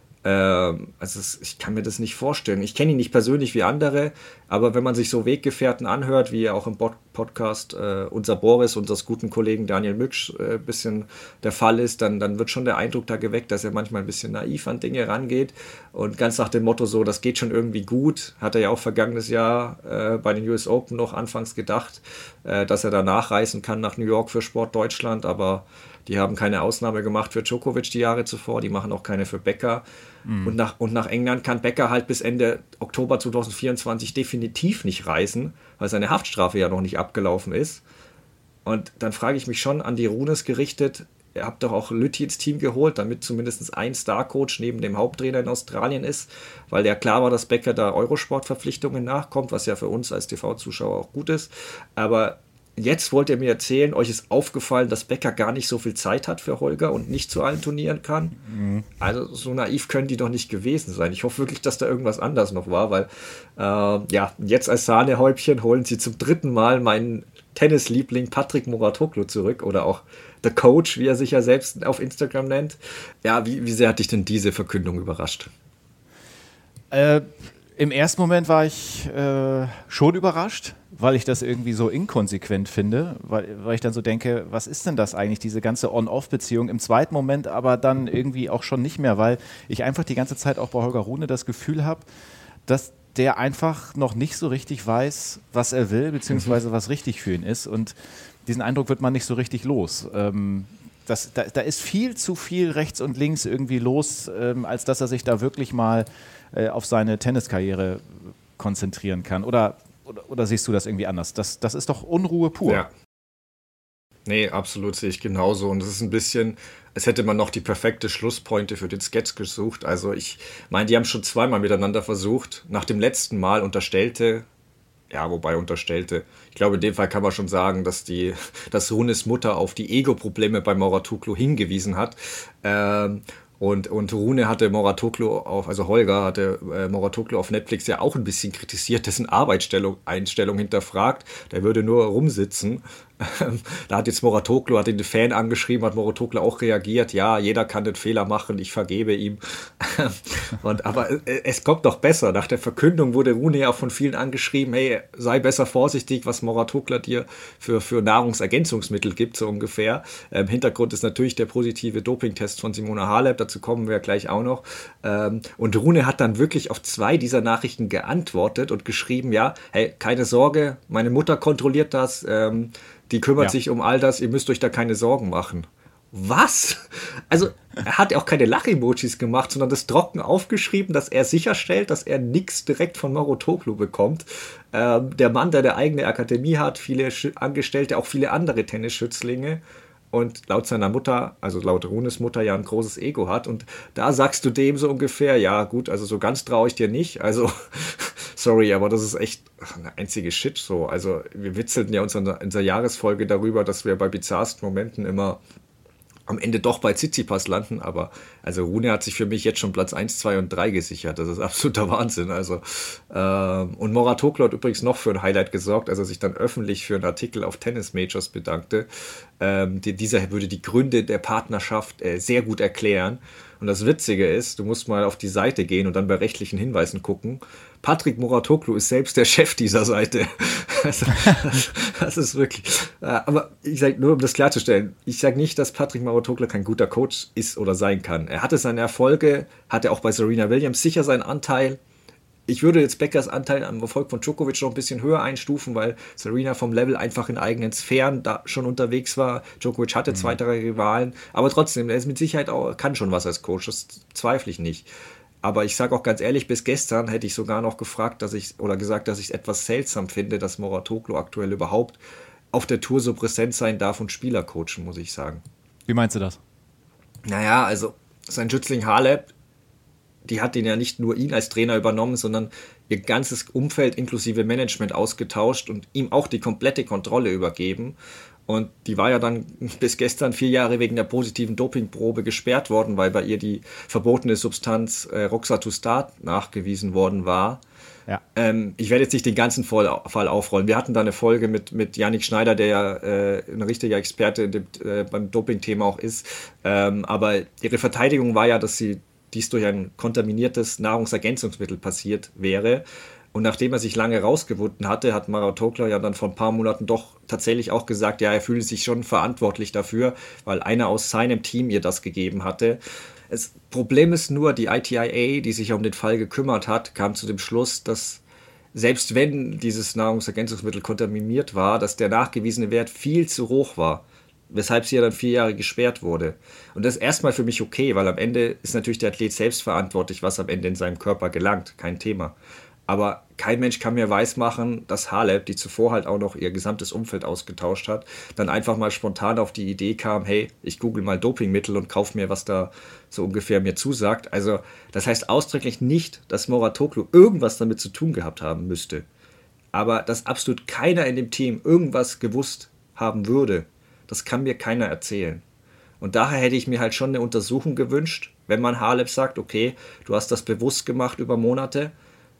Ich kann mir das nicht vorstellen. Ich kenne ihn nicht persönlich wie andere, aber wenn man sich so Weggefährten anhört, wie auch im Podcast unser Boris, unseres guten Kollegen Daniel Mücksch ein bisschen der Fall ist, dann wird schon der Eindruck da geweckt, dass er manchmal ein bisschen naiv an Dinge rangeht und ganz nach dem Motto so, das geht schon irgendwie gut, hat er ja auch vergangenes Jahr bei den US Open noch anfangs gedacht, dass er da nachreisen kann nach New York für Sport Deutschland, aber die haben keine Ausnahme gemacht für Djokovic die Jahre zuvor, die machen auch keine für Becker. Und nach England kann Becker halt bis Ende Oktober 2024 definitiv nicht reisen, weil seine Haftstrafe ja noch nicht abgelaufen ist. Und dann frage ich mich schon an die Runes gerichtet, ihr habt doch auch Lütti ins Team geholt, damit zumindest ein Star-Coach neben dem Haupttrainer in Australien ist, weil ja klar war, dass Becker da Eurosport-Verpflichtungen nachkommt, was ja für uns als TV-Zuschauer auch gut ist. Aber jetzt wollt ihr mir erzählen, euch ist aufgefallen, dass Becker gar nicht so viel Zeit hat für Holger und nicht zu allen Turnieren kann. Also so naiv können die doch nicht gewesen sein. Ich hoffe wirklich, dass da irgendwas anders noch war, weil jetzt als Sahnehäubchen holen sie zum 3. Mal meinen Tennisliebling Patrick Mouratoglou zurück oder auch The Coach, wie er sich ja selbst auf Instagram nennt. Ja, wie sehr hat dich denn diese Verkündung überrascht? Im ersten Moment war ich schon überrascht, weil ich das irgendwie so inkonsequent finde, weil ich dann so denke, was ist denn das eigentlich, diese ganze On-Off-Beziehung? Im zweiten Moment aber dann irgendwie auch schon nicht mehr, weil ich einfach die ganze Zeit auch bei Holger Rune das Gefühl habe, dass der einfach noch nicht so richtig weiß, was er will, beziehungsweise was richtig für ihn ist. Und diesen Eindruck wird man nicht so richtig los. Da ist viel zu viel rechts und links irgendwie los, als dass er sich da wirklich mal auf seine Tenniskarriere konzentrieren kann. Oder siehst du das irgendwie anders? Das ist doch Unruhe pur. Ja. Nee, absolut sehe ich genauso. Und es ist ein bisschen, als hätte man noch die perfekte Schlusspointe für den Sketch gesucht. Also ich meine, die haben schon zweimal miteinander versucht. Nach dem letzten Mal unterstellte, ich glaube, in dem Fall kann man schon sagen, dass Runes Mutter auf die Ego-Probleme bei Mouratoglou hingewiesen hat. Und Rune hatte Holger hatte Mouratoglou auf Netflix ja auch ein bisschen kritisiert, dessen Einstellung hinterfragt. Der würde nur rumsitzen. Da hat jetzt Mouratoglou, hat den Fan angeschrieben, hat Mouratoglou auch reagiert, ja, jeder kann den Fehler machen, ich vergebe ihm. Aber es kommt noch besser. Nach der Verkündung wurde Rune ja auch von vielen angeschrieben, hey, sei besser vorsichtig, was Mouratoglou dir für Nahrungsergänzungsmittel gibt, so ungefähr. Im Hintergrund ist natürlich der positive Dopingtest von Simona Halep, dazu kommen wir gleich auch noch. Und Rune hat dann wirklich auf 2 dieser Nachrichten geantwortet und geschrieben, ja, hey, keine Sorge, meine Mutter kontrolliert das, die kümmert sich um all das, ihr müsst euch da keine Sorgen machen. Was? Also, er hat ja auch keine Lach-Emojis gemacht, sondern das trocken aufgeschrieben, dass er sicherstellt, dass er nichts direkt von Mouratoglou bekommt. Der Mann, der eine eigene Akademie hat, viele Angestellte, auch viele andere Tennisschützlinge und laut seiner Mutter, also laut Runes Mutter, ja ein großes Ego hat. Und da sagst du dem so ungefähr, ja gut, also so ganz traue ich dir nicht. Also, sorry, aber das ist echt eine einzige Shit-Show. Also wir witzelten ja in unserer Jahresfolge darüber, dass wir bei bizarrsten Momenten immer am Ende doch bei Tsitsipas landen, aber also Rune hat sich für mich jetzt schon Platz 1, 2 und 3 gesichert. Das ist absoluter Wahnsinn. Also, und Mouratoglou hat übrigens noch für ein Highlight gesorgt, als er sich dann öffentlich für einen Artikel auf Tennis Majors bedankte. Dieser würde die Gründe der Partnerschaft sehr gut erklären. Und das Witzige ist, du musst mal auf die Seite gehen und dann bei rechtlichen Hinweisen gucken. Patrick Mouratoglou ist selbst der Chef dieser Seite. Also, das ist wirklich. Aber ich sage nur, um das klarzustellen, ich sage nicht, dass Patrick Mouratoglou kein guter Coach ist oder sein kann. Er hatte seine Erfolge, hatte auch bei Serena Williams sicher seinen Anteil. Ich würde jetzt Beckers Anteil am Erfolg von Djokovic noch ein bisschen höher einstufen, weil Serena vom Level einfach in eigenen Sphären da schon unterwegs war. Djokovic hatte 2, 3 Rivalen, aber trotzdem, er ist mit Sicherheit auch, kann schon was als Coach, das zweifle ich nicht. Aber ich sage auch ganz ehrlich, bis gestern hätte ich sogar noch gesagt, dass ich es etwas seltsam finde, dass Mouratoglou aktuell überhaupt auf der Tour so präsent sein darf und Spieler coachen, muss ich sagen. Wie meinst du das? Naja, also sein Schützling Halep, die hat ihn als Trainer übernommen, sondern ihr ganzes Umfeld inklusive Management ausgetauscht und ihm auch die komplette Kontrolle übergeben. Und die war ja dann bis gestern 4 Jahre wegen der positiven Dopingprobe gesperrt worden, weil bei ihr die verbotene Substanz Roxatustat nachgewiesen worden war. Ja. Ich werde jetzt nicht den ganzen Fall aufrollen. Wir hatten da eine Folge mit Yannick Schneider, der ja ein richtiger Experte beim Dopingthema auch ist. Aber ihre Verteidigung war ja, dass dies durch ein kontaminiertes Nahrungsergänzungsmittel passiert wäre. Und nachdem er sich lange rausgewunden hatte, hat Mouratoglou ja dann vor ein paar Monaten doch tatsächlich auch gesagt, ja, er fühle sich schon verantwortlich dafür, weil einer aus seinem Team ihr das gegeben hatte. Das Problem ist nur, die ITIA, die sich um den Fall gekümmert hat, kam zu dem Schluss, dass selbst wenn dieses Nahrungsergänzungsmittel kontaminiert war, dass der nachgewiesene Wert viel zu hoch war, weshalb sie ja dann 4 Jahre gesperrt wurde. Und das ist erstmal für mich okay, weil am Ende ist natürlich der Athlet selbst verantwortlich, was am Ende in seinem Körper gelangt, kein Thema. Aber kein Mensch kann mir weismachen, dass Halep, die zuvor halt auch noch ihr gesamtes Umfeld ausgetauscht hat, dann einfach mal spontan auf die Idee kam, hey, ich google mal Dopingmittel und kaufe mir, was da so ungefähr mir zusagt. Also das heißt ausdrücklich nicht, dass Mouratoglou irgendwas damit zu tun gehabt haben müsste. Aber dass absolut keiner in dem Team irgendwas gewusst haben würde, das kann mir keiner erzählen. Und daher hätte ich mir halt schon eine Untersuchung gewünscht, wenn man Halep sagt, okay, du hast das bewusst gemacht über Monate,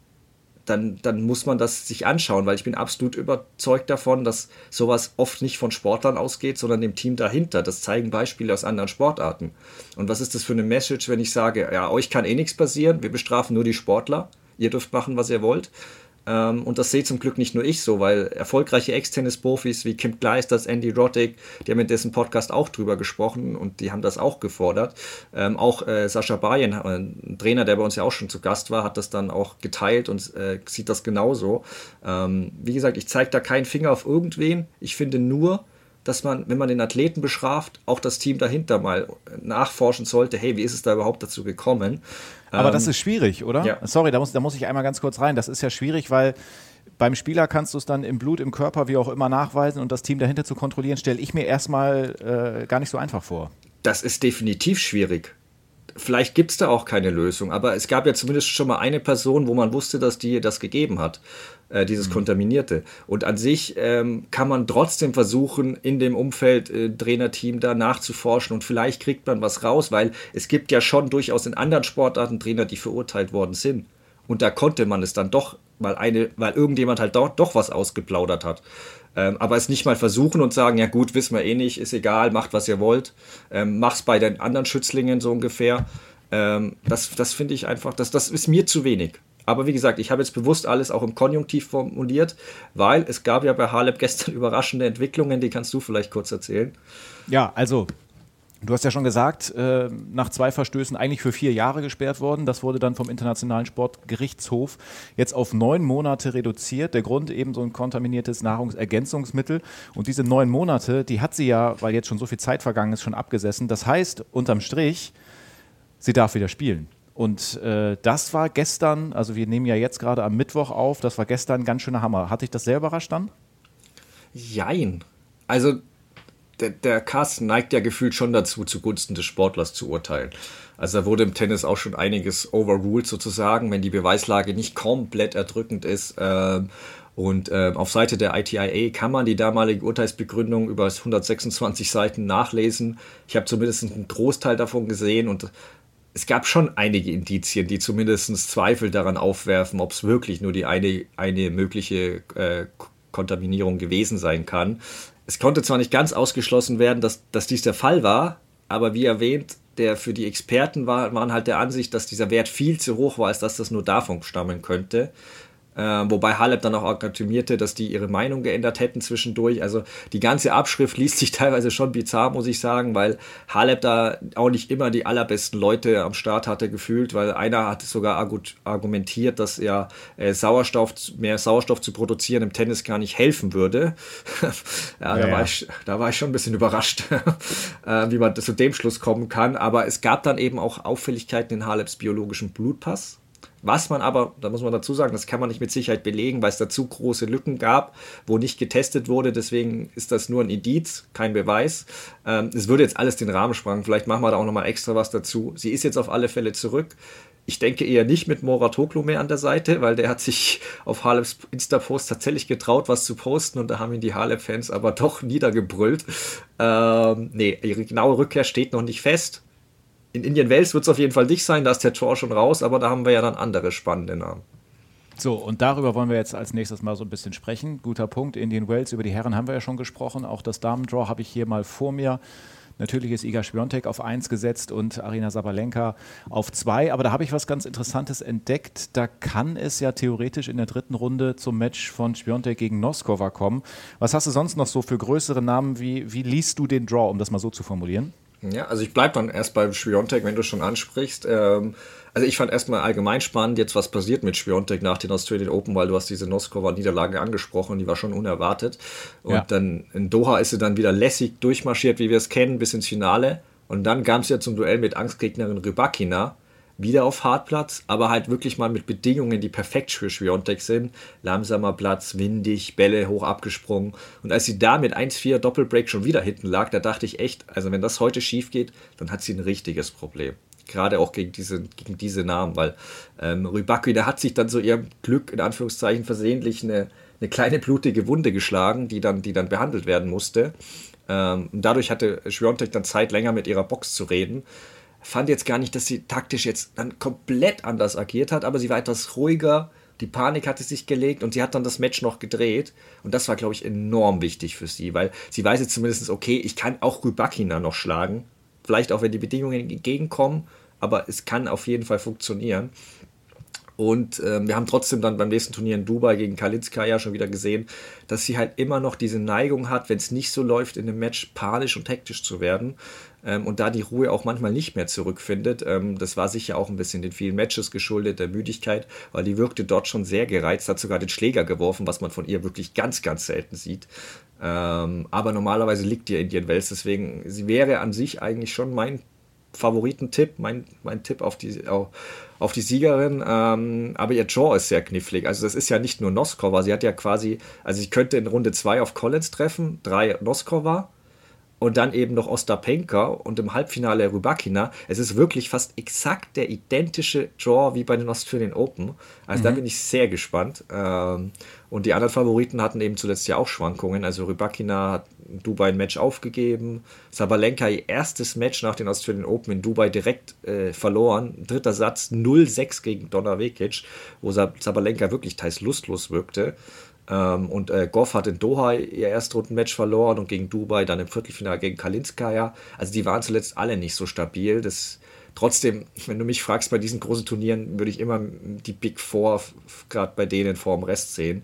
dann muss man das sich anschauen, weil ich bin absolut überzeugt davon, dass sowas oft nicht von Sportlern ausgeht, sondern dem Team dahinter. Das zeigen Beispiele aus anderen Sportarten. Und was ist das für eine Message, wenn ich sage, ja, euch kann eh nichts passieren, wir bestrafen nur die Sportler, ihr dürft machen, was ihr wollt. Und das sehe zum Glück nicht nur ich so, weil erfolgreiche Ex-Tennis-Profis wie Kim Clijsters, Andy Roddick, die haben in dessen Podcast auch drüber gesprochen und die haben das auch gefordert. Auch Sascha Bayen, ein Trainer, der bei uns ja auch schon zu Gast war, hat das dann auch geteilt und sieht das genauso. Wie gesagt, ich zeige da keinen Finger auf irgendwen. Ich finde nur, dass man, wenn man den Athleten bestraft, auch das Team dahinter mal nachforschen sollte, hey, wie ist es da überhaupt dazu gekommen? Aber das ist schwierig, oder? Ja. Sorry, da muss ich einmal ganz kurz rein. Das ist ja schwierig, weil beim Spieler kannst du es dann im Blut, im Körper, wie auch immer nachweisen und das Team dahinter zu kontrollieren, stelle ich mir erstmal gar nicht so einfach vor. Das ist definitiv schwierig. Vielleicht gibt es da auch keine Lösung, aber es gab ja zumindest schon mal eine Person, wo man wusste, dass die das gegeben hat, dieses Kontaminierte. Und an sich kann man trotzdem versuchen, in dem Umfeld Trainerteam da nachzuforschen und vielleicht kriegt man was raus, weil es gibt ja schon durchaus in anderen Sportarten Trainer, die verurteilt worden sind. Und da konnte man es dann doch weil irgendjemand halt doch was ausgeplaudert hat. Aber es nicht mal versuchen und sagen, ja gut, wissen wir eh nicht, ist egal, macht was ihr wollt. Mach's bei den anderen Schützlingen so ungefähr. Das finde ich einfach, das ist mir zu wenig. Aber wie gesagt, ich habe jetzt bewusst alles auch im Konjunktiv formuliert, weil es gab ja bei Halep gestern überraschende Entwicklungen, die kannst du vielleicht kurz erzählen. Ja, also du hast ja schon gesagt, nach 2 Verstößen eigentlich für 4 Jahre gesperrt worden. Das wurde dann vom Internationalen Sportgerichtshof jetzt auf 9 Monate reduziert. Der Grund eben so ein kontaminiertes Nahrungsergänzungsmittel. Und diese 9 Monate, die hat sie ja, weil jetzt schon so viel Zeit vergangen ist, schon abgesessen. Das heißt, unterm Strich, sie darf wieder spielen. Und das war gestern, also wir nehmen ja jetzt gerade am Mittwoch auf, das war gestern ein ganz schöner Hammer. Hat dich das sehr überrascht dann? Jein. Also der Carsten neigt ja gefühlt schon dazu, zugunsten des Sportlers zu urteilen. Also da wurde im Tennis auch schon einiges overruled sozusagen, wenn die Beweislage nicht komplett erdrückend ist. Und auf Seite der ITIA kann man die damalige Urteilsbegründung über 126 Seiten nachlesen. Ich habe zumindest einen Großteil davon gesehen und es gab schon einige Indizien, die zumindest Zweifel daran aufwerfen, ob es wirklich nur die eine mögliche Kontaminierung gewesen sein kann. Es konnte zwar nicht ganz ausgeschlossen werden, dass dies der Fall war, aber wie erwähnt, für die Experten waren halt der Ansicht, dass dieser Wert viel zu hoch war, als dass das nur davon stammen könnte. Wobei Halep dann auch argumentierte, dass die ihre Meinung geändert hätten zwischendurch. Also die ganze Abschrift liest sich teilweise schon bizarr, muss ich sagen, weil Halep da auch nicht immer die allerbesten Leute am Start hatte gefühlt, weil einer hat sogar argumentiert, dass ja mehr Sauerstoff zu produzieren im Tennis gar nicht helfen würde. Da war ich schon ein bisschen überrascht, wie man zu dem Schluss kommen kann. Aber es gab dann eben auch Auffälligkeiten in Haleps biologischem Blutpass. Was man aber, da muss man dazu sagen, das kann man nicht mit Sicherheit belegen, weil es da zu große Lücken gab, wo nicht getestet wurde. Deswegen ist das nur ein Indiz, kein Beweis. Es würde jetzt alles den Rahmen sprengen. Vielleicht machen wir da auch nochmal extra was dazu. Sie ist jetzt auf alle Fälle zurück. Ich denke eher nicht mit Mouratoglou mehr an der Seite, weil der hat sich auf Haleps Insta-Post tatsächlich getraut, was zu posten und da haben ihn die Halep-Fans aber doch niedergebrüllt. Ihre genaue Rückkehr steht noch nicht fest. In Indian Wells wird es auf jeden Fall nicht sein, da ist der Tor schon raus, aber da haben wir ja dann andere spannende Namen. So, und darüber wollen wir jetzt als nächstes mal so ein bisschen sprechen. Guter Punkt, Indian Wells, über die Herren haben wir ja schon gesprochen. Auch das Damendraw habe ich hier mal vor mir. Natürlich ist Iga Świątek auf 1 gesetzt und Aryna Sabalenka auf 2. Aber da habe ich was ganz Interessantes entdeckt. Da kann es ja theoretisch in der 3. Runde zum Match von Świątek gegen Noskova kommen. Was hast du sonst noch so für größere Namen? Wie liest du den Draw, um das mal so zu formulieren? Ja, also ich bleibe dann erst beim Świątek, wenn du schon ansprichst. Also ich fand erstmal allgemein spannend jetzt, was passiert mit Świątek nach den Australian Open, weil du hast diese Noskova-Niederlage angesprochen, die war schon unerwartet. Und dann in Doha ist sie dann wieder lässig durchmarschiert, wie wir es kennen, bis ins Finale. Und dann kam es ja zum Duell mit Angstgegnerin Rybakina, wieder auf Hartplatz, aber halt wirklich mal mit Bedingungen, die perfekt für Świątek sind. Langsamer Platz, windig, Bälle hoch abgesprungen. Und als sie da mit 1-4 Doppelbreak schon wieder hinten lag, da dachte ich echt, also wenn das heute schief geht, dann hat sie ein richtiges Problem. Gerade auch gegen diese Namen, weil Rybakina hat sich dann so ihrem Glück, in Anführungszeichen, versehentlich eine kleine blutige Wunde geschlagen, die dann behandelt werden musste. Und dadurch hatte Świątek dann Zeit, länger mit ihrer Box zu reden. Fand jetzt gar nicht, dass sie taktisch jetzt dann komplett anders agiert hat, aber sie war etwas ruhiger, die Panik hatte sich gelegt und sie hat dann das Match noch gedreht und das war, glaube ich, enorm wichtig für sie, weil sie weiß jetzt zumindest, okay, ich kann auch Rybakina noch schlagen, vielleicht auch, wenn die Bedingungen entgegenkommen, aber es kann auf jeden Fall funktionieren. Und wir haben trotzdem dann beim nächsten Turnier in Dubai gegen Kalinskaya schon wieder gesehen, dass sie halt immer noch diese Neigung hat, wenn es nicht so läuft in einem Match, panisch und hektisch zu werden. Und da die Ruhe auch manchmal nicht mehr zurückfindet. Das war sicher auch ein bisschen den vielen Matches geschuldet, der Müdigkeit, weil die wirkte dort schon sehr gereizt, hat sogar den Schläger geworfen, was man von ihr wirklich ganz, ganz selten sieht. Aber normalerweise liegt ihr Indian Wells, deswegen, sie wäre an sich eigentlich schon mein Favoritentipp, mein Tipp auf die Siegerin, aber ihr Draw ist sehr knifflig. Also das ist ja nicht nur Noskova, sie hat ja quasi, also sie könnte in Runde 2 auf Collins treffen, 3 Noskova und dann eben noch Ostapenka und im Halbfinale Rybakina. Es ist wirklich fast exakt der identische Draw wie bei den Australian Open. Also da bin ich sehr gespannt. Und die anderen Favoriten hatten eben zuletzt ja auch Schwankungen. Also Rybakina hat in Dubai ein Match aufgegeben. Sabalenka ihr erstes Match nach den Australian Open in Dubai direkt verloren. 3. Satz 0-6 gegen Donna Vekic, wo Sabalenka wirklich teils lustlos wirkte. Und Goff hat in Doha ihr Erstrundenmatch verloren und gegen Dubai dann im Viertelfinale gegen Kalinskaya. Also die waren zuletzt alle nicht so stabil. Trotzdem, wenn du mich fragst, bei diesen großen Turnieren würde ich immer die Big Four gerade bei denen vor dem Rest sehen.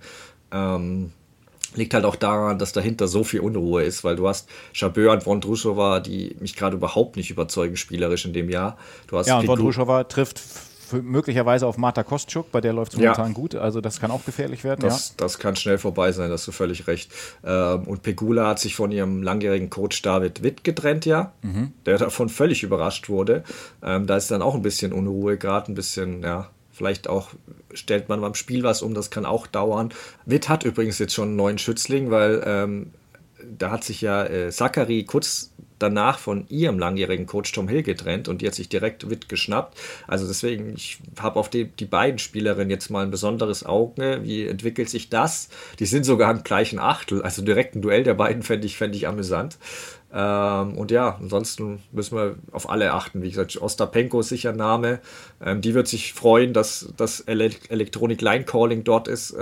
Liegt halt auch daran, dass dahinter so viel Unruhe ist, weil du hast Jabeur und Vondrousova, die mich gerade überhaupt nicht überzeugen spielerisch in dem Jahr. Und Vondrousova trifft möglicherweise auf Marta Kostschuk, bei der läuft es momentan gut, also das kann auch gefährlich werden. Das kann schnell vorbei sein, da hast du völlig recht. Und Pegula hat sich von ihrem langjährigen Coach David Witt getrennt, der davon völlig überrascht wurde. Da ist dann auch ein bisschen Unruhe, gerade ein bisschen, vielleicht auch stellt man beim Spiel was um, das kann auch dauern. Witt hat übrigens jetzt schon einen neuen Schützling, weil da hat sich ja Zachary kurz danach von ihrem langjährigen Coach Tom Hill getrennt und die hat sich direkt Witt geschnappt. Also deswegen, ich habe auf die beiden Spielerinnen jetzt mal ein besonderes Auge. Wie entwickelt sich das? Die sind sogar im gleichen Achtel, also direkt ein Duell der beiden fände ich amüsant. Und ja, ansonsten müssen wir auf alle achten. Wie gesagt, Ostapenko ist sicher ein Name. Die wird sich freuen, dass das Electronic Line Calling dort ist,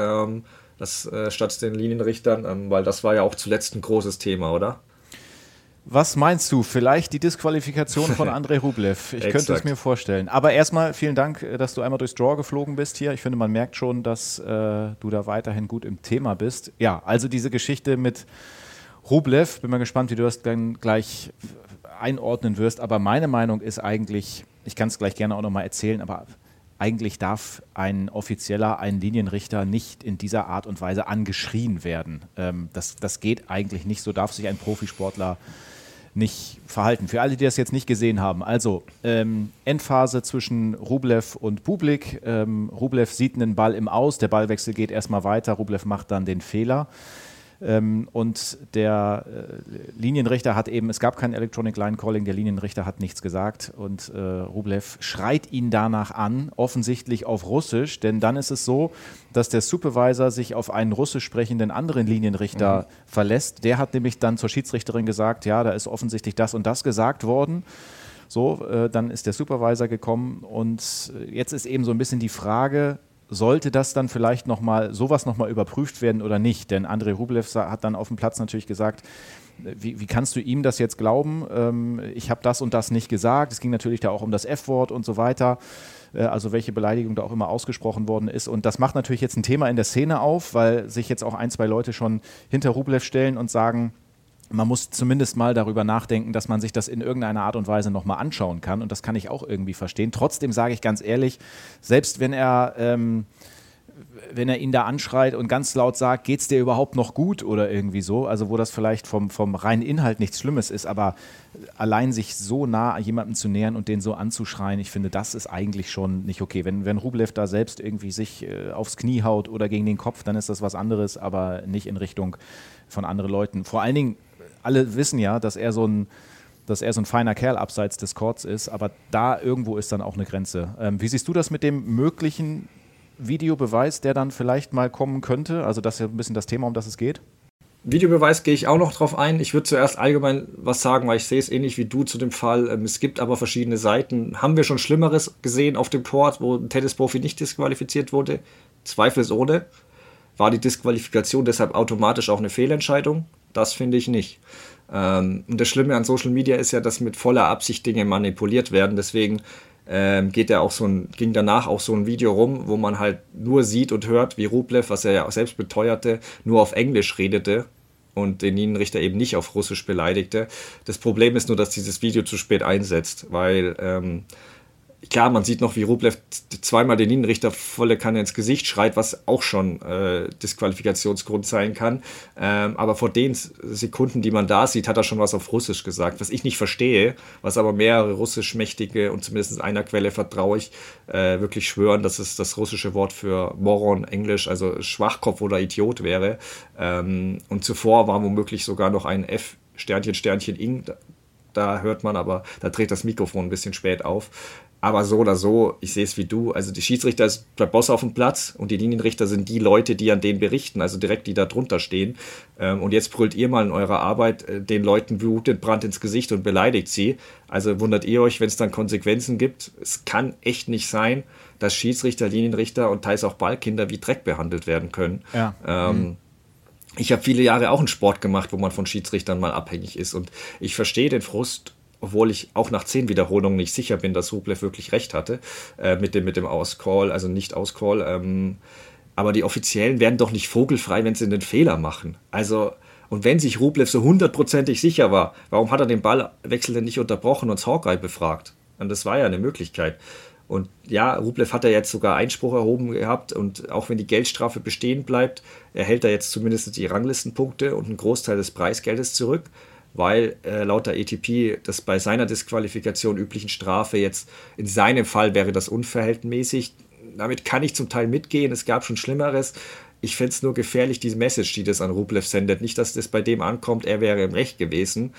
statt den Linienrichtern, weil das war ja auch zuletzt ein großes Thema, oder? Was meinst du? Vielleicht die Disqualifikation von Andrei Rublev? Ich könnte es mir vorstellen. Aber erstmal vielen Dank, dass du einmal durchs Draw geflogen bist hier. Ich finde, man merkt schon, dass du da weiterhin gut im Thema bist. Ja, also diese Geschichte mit Rublev, bin mal gespannt, wie du das dann gleich einordnen wirst, aber meine Meinung ist eigentlich, ich kann es gleich gerne auch nochmal erzählen, aber eigentlich darf ein Linienrichter nicht in dieser Art und Weise angeschrien werden. Das geht eigentlich nicht, so darf sich ein Profisportler nicht verhalten. Für alle, die das jetzt nicht gesehen haben, also Endphase zwischen Rublev und Bublik. Rublev sieht einen Ball im Aus, der Ballwechsel geht erstmal weiter, Rublev macht dann den Fehler. Und der Linienrichter hat eben, es gab kein Electronic Line Calling, der Linienrichter hat nichts gesagt und Rublev schreit ihn danach an, offensichtlich auf Russisch, denn dann ist es so, dass der Supervisor sich auf einen russisch sprechenden anderen Linienrichter verlässt. Der hat nämlich dann zur Schiedsrichterin gesagt, ja, da ist offensichtlich das und das gesagt worden. So, dann ist der Supervisor gekommen und jetzt ist eben so ein bisschen die Frage, sollte das dann vielleicht sowas nochmal überprüft werden oder nicht? Denn Andrei Rublev hat dann auf dem Platz natürlich gesagt, wie kannst du ihm das jetzt glauben? Ich habe das und das nicht gesagt. Es ging natürlich da auch um das F-Wort und so weiter. Also welche Beleidigung da auch immer ausgesprochen worden ist. Und das macht natürlich jetzt ein Thema in der Szene auf, weil sich jetzt auch 1, 2 Leute schon hinter Rublev stellen und sagen, man muss zumindest mal darüber nachdenken, dass man sich das in irgendeiner Art und Weise nochmal anschauen kann. Und das kann ich auch irgendwie verstehen. Trotzdem sage ich ganz ehrlich, selbst wenn er ihn da anschreit und ganz laut sagt, geht's dir überhaupt noch gut oder irgendwie so, also wo das vielleicht vom reinen Inhalt nichts Schlimmes ist, aber allein sich so nah jemandem zu nähern und den so anzuschreien, ich finde, das ist eigentlich schon nicht okay. Wenn Rublev da selbst irgendwie sich aufs Knie haut oder gegen den Kopf, dann ist das was anderes, aber nicht in Richtung von anderen Leuten. Vor allen Dingen, alle wissen ja, dass er so ein feiner Kerl abseits des Courts ist, aber da irgendwo ist dann auch eine Grenze. Wie siehst du das mit dem möglichen Videobeweis, der dann vielleicht mal kommen könnte? Also das ist ja ein bisschen das Thema, um das es geht. Videobeweis gehe ich auch noch drauf ein. Ich würde zuerst allgemein was sagen, weil ich sehe es ähnlich wie du zu dem Fall. Es gibt aber verschiedene Seiten. Haben wir schon Schlimmeres gesehen auf dem Court, wo ein Tennisprofi nicht disqualifiziert wurde? Zweifelsohne. War die Disqualifikation deshalb automatisch auch eine Fehlentscheidung? Das finde ich nicht. Und das Schlimme an Social Media ist ja, dass mit voller Absicht Dinge manipuliert werden. Deswegen ging danach auch so ein Video rum, wo man halt nur sieht und hört, wie Rublev, was er ja auch selbst beteuerte, nur auf Englisch redete und den Linienrichter eben nicht auf Russisch beleidigte. Das Problem ist nur, dass dieses Video zu spät einsetzt, weil klar, man sieht noch, wie Rublev zweimal den Linienrichter volle Kanne ins Gesicht schreit, was auch schon Disqualifikationsgrund sein kann. Aber vor den Sekunden, die man da sieht, hat er schon was auf Russisch gesagt, was ich nicht verstehe, was aber mehrere russischmächtige und zumindest einer Quelle vertraue ich, wirklich schwören, dass es das russische Wort für Moron, Englisch, also Schwachkopf oder Idiot wäre. Und zuvor war womöglich sogar noch ein F, Sternchen, Ing, da hört man, aber da dreht das Mikrofon ein bisschen spät auf. Aber so oder so, ich sehe es wie du, also die Schiedsrichter ist der Boss auf dem Platz und die Linienrichter sind die Leute, die an denen berichten, also direkt die da drunter stehen. Und jetzt brüllt ihr mal in eurer Arbeit den Leuten wutentbrannt ins Gesicht und beleidigt sie. Also wundert ihr euch, wenn es dann Konsequenzen gibt. Es kann echt nicht sein, dass Schiedsrichter, Linienrichter und teils auch Ballkinder wie Dreck behandelt werden können. Ja. Ich habe viele Jahre auch einen Sport gemacht, wo man von Schiedsrichtern mal abhängig ist und ich verstehe den Frust, obwohl ich auch nach 10 Wiederholungen nicht sicher bin, dass Rublev wirklich recht hatte mit dem Auscall, also nicht Auscall. Aber die Offiziellen werden doch nicht vogelfrei, wenn sie einen Fehler machen. Also, und wenn sich Rublev so 100%ig sicher war, warum hat er den Ballwechsel denn nicht unterbrochen und Hawkeye befragt? Und das war ja eine Möglichkeit. Und ja, Rublev hat ja jetzt sogar Einspruch erhoben gehabt und auch wenn die Geldstrafe bestehen bleibt, erhält er jetzt zumindest die Ranglistenpunkte und einen Großteil des Preisgeldes zurück, weil laut der ATP das bei seiner Disqualifikation üblichen Strafe jetzt in seinem Fall wäre das unverhältnismäßig. Damit kann ich zum Teil mitgehen, es gab schon Schlimmeres. Ich fände es nur gefährlich, diese Message, die das an Rublev sendet. Nicht, dass das bei dem ankommt, er wäre im Recht gewesen,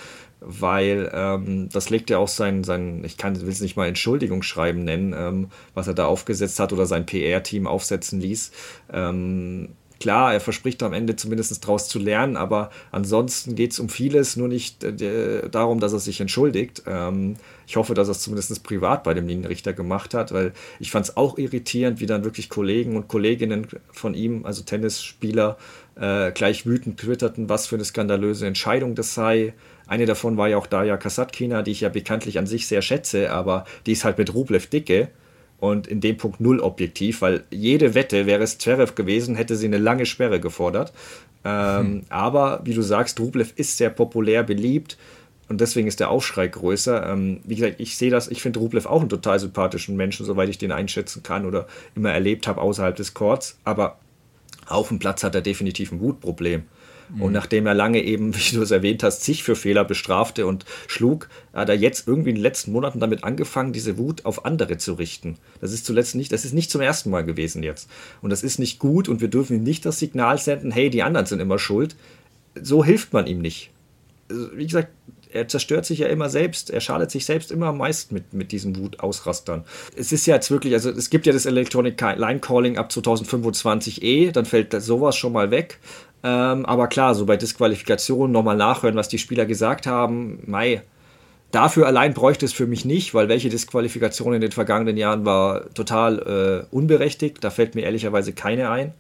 weil das legt ja auch will es nicht mal Entschuldigungsschreiben nennen, was er da aufgesetzt hat oder sein PR-Team aufsetzen ließ. Klar, er verspricht am Ende zumindest daraus zu lernen, aber ansonsten geht es um vieles, nur nicht darum, dass er sich entschuldigt. Ich hoffe, dass er es zumindest privat bei dem Linienrichter gemacht hat, weil ich fand es auch irritierend, wie dann wirklich Kollegen und Kolleginnen von ihm, also Tennisspieler, gleich wütend twitterten, was für eine skandalöse Entscheidung das sei. Eine davon war ja auch Daria Kasatkina, die ich ja bekanntlich an sich sehr schätze, aber die ist halt mit Rublev dicke. Und in dem Punkt null objektiv, weil jede Wette, wäre es Zverev gewesen, hätte sie eine lange Sperre gefordert. Aber wie du sagst, Rublev ist sehr populär, beliebt und deswegen ist der Aufschrei größer. Wie gesagt, ich finde Rublev auch einen total sympathischen Menschen, soweit ich den einschätzen kann oder immer erlebt habe außerhalb des Courts. Aber auf dem Platz hat er definitiv ein Wutproblem. Und nachdem er lange eben, wie du es erwähnt hast, sich für Fehler bestrafte und schlug, hat er jetzt irgendwie in den letzten Monaten damit angefangen, diese Wut auf andere zu richten. Das ist nicht zum ersten Mal gewesen jetzt. Und das ist nicht gut und wir dürfen ihm nicht das Signal senden, hey, die anderen sind immer schuld. So hilft man ihm nicht. Also, wie gesagt, er zerstört sich ja immer selbst, er schadet sich selbst immer am meisten mit diesen Wutausrastern. Es ist ja jetzt wirklich, also es gibt ja das Electronic Line Calling ab 2025 dann fällt sowas schon mal weg. Aber klar, so bei Disqualifikationen nochmal nachhören, was die Spieler gesagt haben. Dafür allein bräuchte es für mich nicht, weil welche Disqualifikation in den vergangenen Jahren war total unberechtigt. Da fällt mir ehrlicherweise keine ein.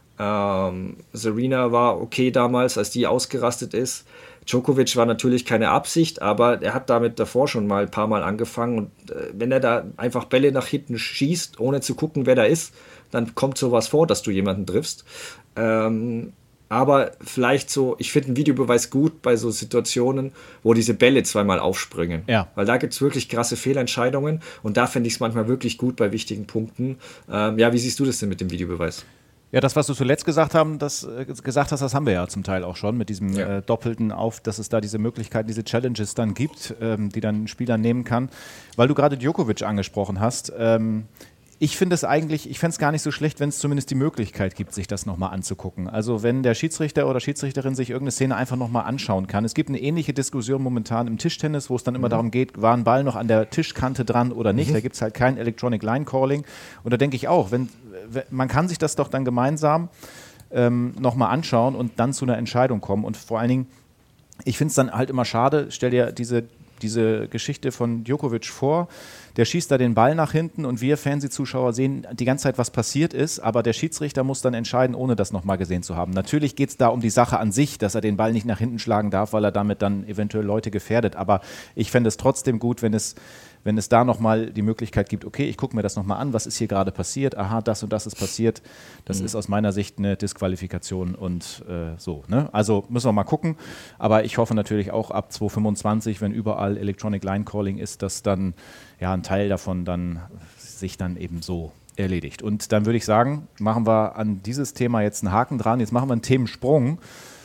Serena war okay damals, als die ausgerastet ist. Djokovic war natürlich keine Absicht, aber er hat damit davor schon mal ein paar Mal angefangen. Und wenn er da einfach Bälle nach hinten schießt, ohne zu gucken, wer da ist, dann kommt sowas vor, dass du jemanden triffst. Aber vielleicht so, ich finde einen Videobeweis gut bei so Situationen, wo diese Bälle zweimal aufspringen. Ja. Weil da gibt es wirklich krasse Fehlentscheidungen und da fände ich es manchmal wirklich gut bei wichtigen Punkten. Wie siehst du das denn mit dem Videobeweis? Ja, das, was du zuletzt gesagt hast, das haben wir ja zum Teil auch schon mit diesem doppelten dass es da diese Möglichkeiten, diese Challenges dann gibt, die dann ein Spieler nehmen kann. Weil du gerade Djokovic angesprochen hast, ich fände es gar nicht so schlecht, wenn es zumindest die Möglichkeit gibt, sich das nochmal anzugucken. Also wenn der Schiedsrichter oder Schiedsrichterin sich irgendeine Szene einfach nochmal anschauen kann. Es gibt eine ähnliche Diskussion momentan im Tischtennis, wo es dann immer darum geht, war ein Ball noch an der Tischkante dran oder nicht. Da gibt es halt kein Electronic Line Calling. Und da denke ich auch, man kann sich das doch dann gemeinsam nochmal anschauen und dann zu einer Entscheidung kommen. Und vor allen Dingen, ich finde es dann halt immer schade, stell dir diese Geschichte von Djokovic vor, der schießt da den Ball nach hinten und wir Fernsehzuschauer sehen die ganze Zeit, was passiert ist, aber der Schiedsrichter muss dann entscheiden, ohne das nochmal gesehen zu haben. Natürlich geht es da um die Sache an sich, dass er den Ball nicht nach hinten schlagen darf, weil er damit dann eventuell Leute gefährdet, aber ich fände es trotzdem gut, wenn es da nochmal die Möglichkeit gibt, okay, ich gucke mir das nochmal an, was ist hier gerade passiert, aha, das und das ist passiert, das ist aus meiner Sicht eine Disqualifikation und so. Ne? Also müssen wir mal gucken, aber ich hoffe natürlich auch ab 2025, wenn überall Electronic Line Calling ist, dass dann ein Teil davon dann sich dann eben so erledigt. Und dann würde ich sagen, machen wir an dieses Thema jetzt einen Haken dran, jetzt machen wir einen Themensprung.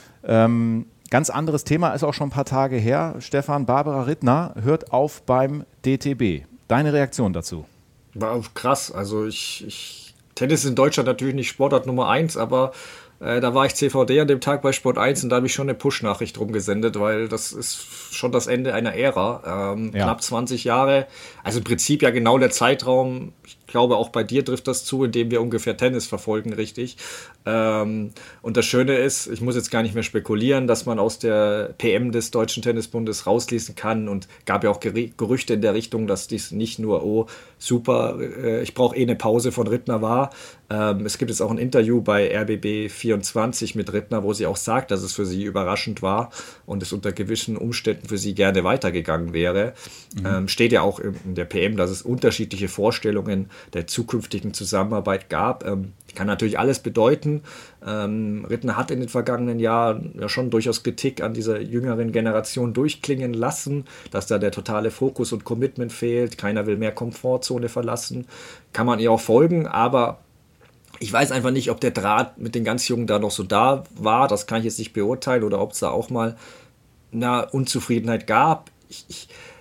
Ganz anderes Thema, ist auch schon ein paar Tage her. Stefan, Barbara Rittner hört auf beim DTB. Deine Reaktion dazu? War krass. Also Tennis ist in Deutschland natürlich nicht Sportart Nummer 1, aber da war ich CVD an dem Tag bei Sport 1 und da habe ich schon eine Push-Nachricht rumgesendet, weil das ist schon das Ende einer Ära. Knapp 20 Jahre. Also im Prinzip ja genau der Zeitraum. Ich glaube, auch bei dir trifft das zu, indem wir ungefähr Tennis verfolgen, richtig. Und das Schöne ist, ich muss jetzt gar nicht mehr spekulieren, dass man aus der PM des Deutschen Tennisbundes rauslesen kann und gab ja auch Gerüchte in der Richtung, dass dies nicht nur, super, ich brauche eine Pause von Rittner war. Es gibt jetzt auch ein Interview bei RBB 24 mit Rittner, wo sie auch sagt, dass es für sie überraschend war und es unter gewissen Umständen für sie gerne weitergegangen wäre. Steht ja auch in der PM, dass es unterschiedliche Vorstellungen der zukünftigen Zusammenarbeit gab. Kann natürlich alles bedeuten. Rittner hat in den vergangenen Jahren ja schon durchaus Kritik an dieser jüngeren Generation durchklingen lassen, dass da der totale Fokus und Commitment fehlt. Keiner will mehr Komfortzone verlassen. Kann man ihr auch folgen, aber ich weiß einfach nicht, ob der Draht mit den ganz Jungen da noch so da war. Das kann ich jetzt nicht beurteilen oder ob es da auch mal Unzufriedenheit gab.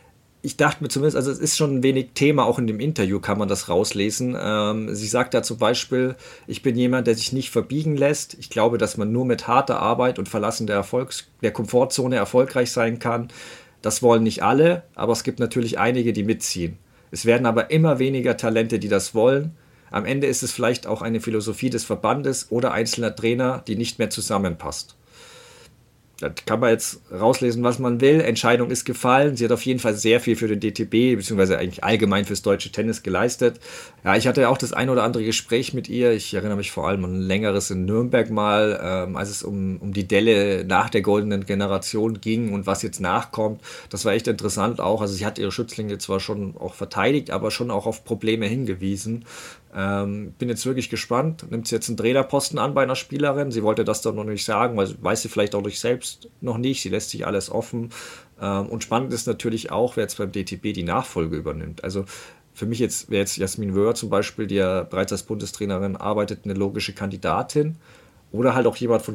ich dachte mir zumindest, also es ist schon ein wenig Thema, auch in dem Interview kann man das rauslesen. Sie sagt da zum Beispiel, ich bin jemand, der sich nicht verbiegen lässt. Ich glaube, dass man nur mit harter Arbeit und Verlassen der Komfortzone erfolgreich sein kann. Das wollen nicht alle, aber es gibt natürlich einige, die mitziehen. Es werden aber immer weniger Talente, die das wollen. Am Ende ist es vielleicht auch eine Philosophie des Verbandes oder einzelner Trainer, die nicht mehr zusammenpasst. Da kann man jetzt rauslesen, was man will. Entscheidung ist gefallen. Sie hat auf jeden Fall sehr viel für den DTB, beziehungsweise eigentlich allgemein fürs deutsche Tennis geleistet. Ja, ich hatte ja auch das ein oder andere Gespräch mit ihr. Ich erinnere mich vor allem an ein längeres in Nürnberg mal, als es um die Delle nach der goldenen Generation ging und was jetzt nachkommt. Das war echt interessant auch. Also sie hat ihre Schützlinge zwar schon auch verteidigt, aber schon auch auf Probleme hingewiesen. Bin jetzt wirklich gespannt. Nimmt sie jetzt einen Trainerposten an bei einer Spielerin? Sie wollte das doch noch nicht sagen, weil weiß sie vielleicht auch nicht selbst noch nicht. Sie lässt sich alles offen. Und spannend ist natürlich auch, wer jetzt beim DTB die Nachfolge übernimmt. Also für mich jetzt wäre jetzt Jasmin Wöhr zum Beispiel, die ja bereits als Bundestrainerin arbeitet, eine logische Kandidatin. Oder halt auch jemand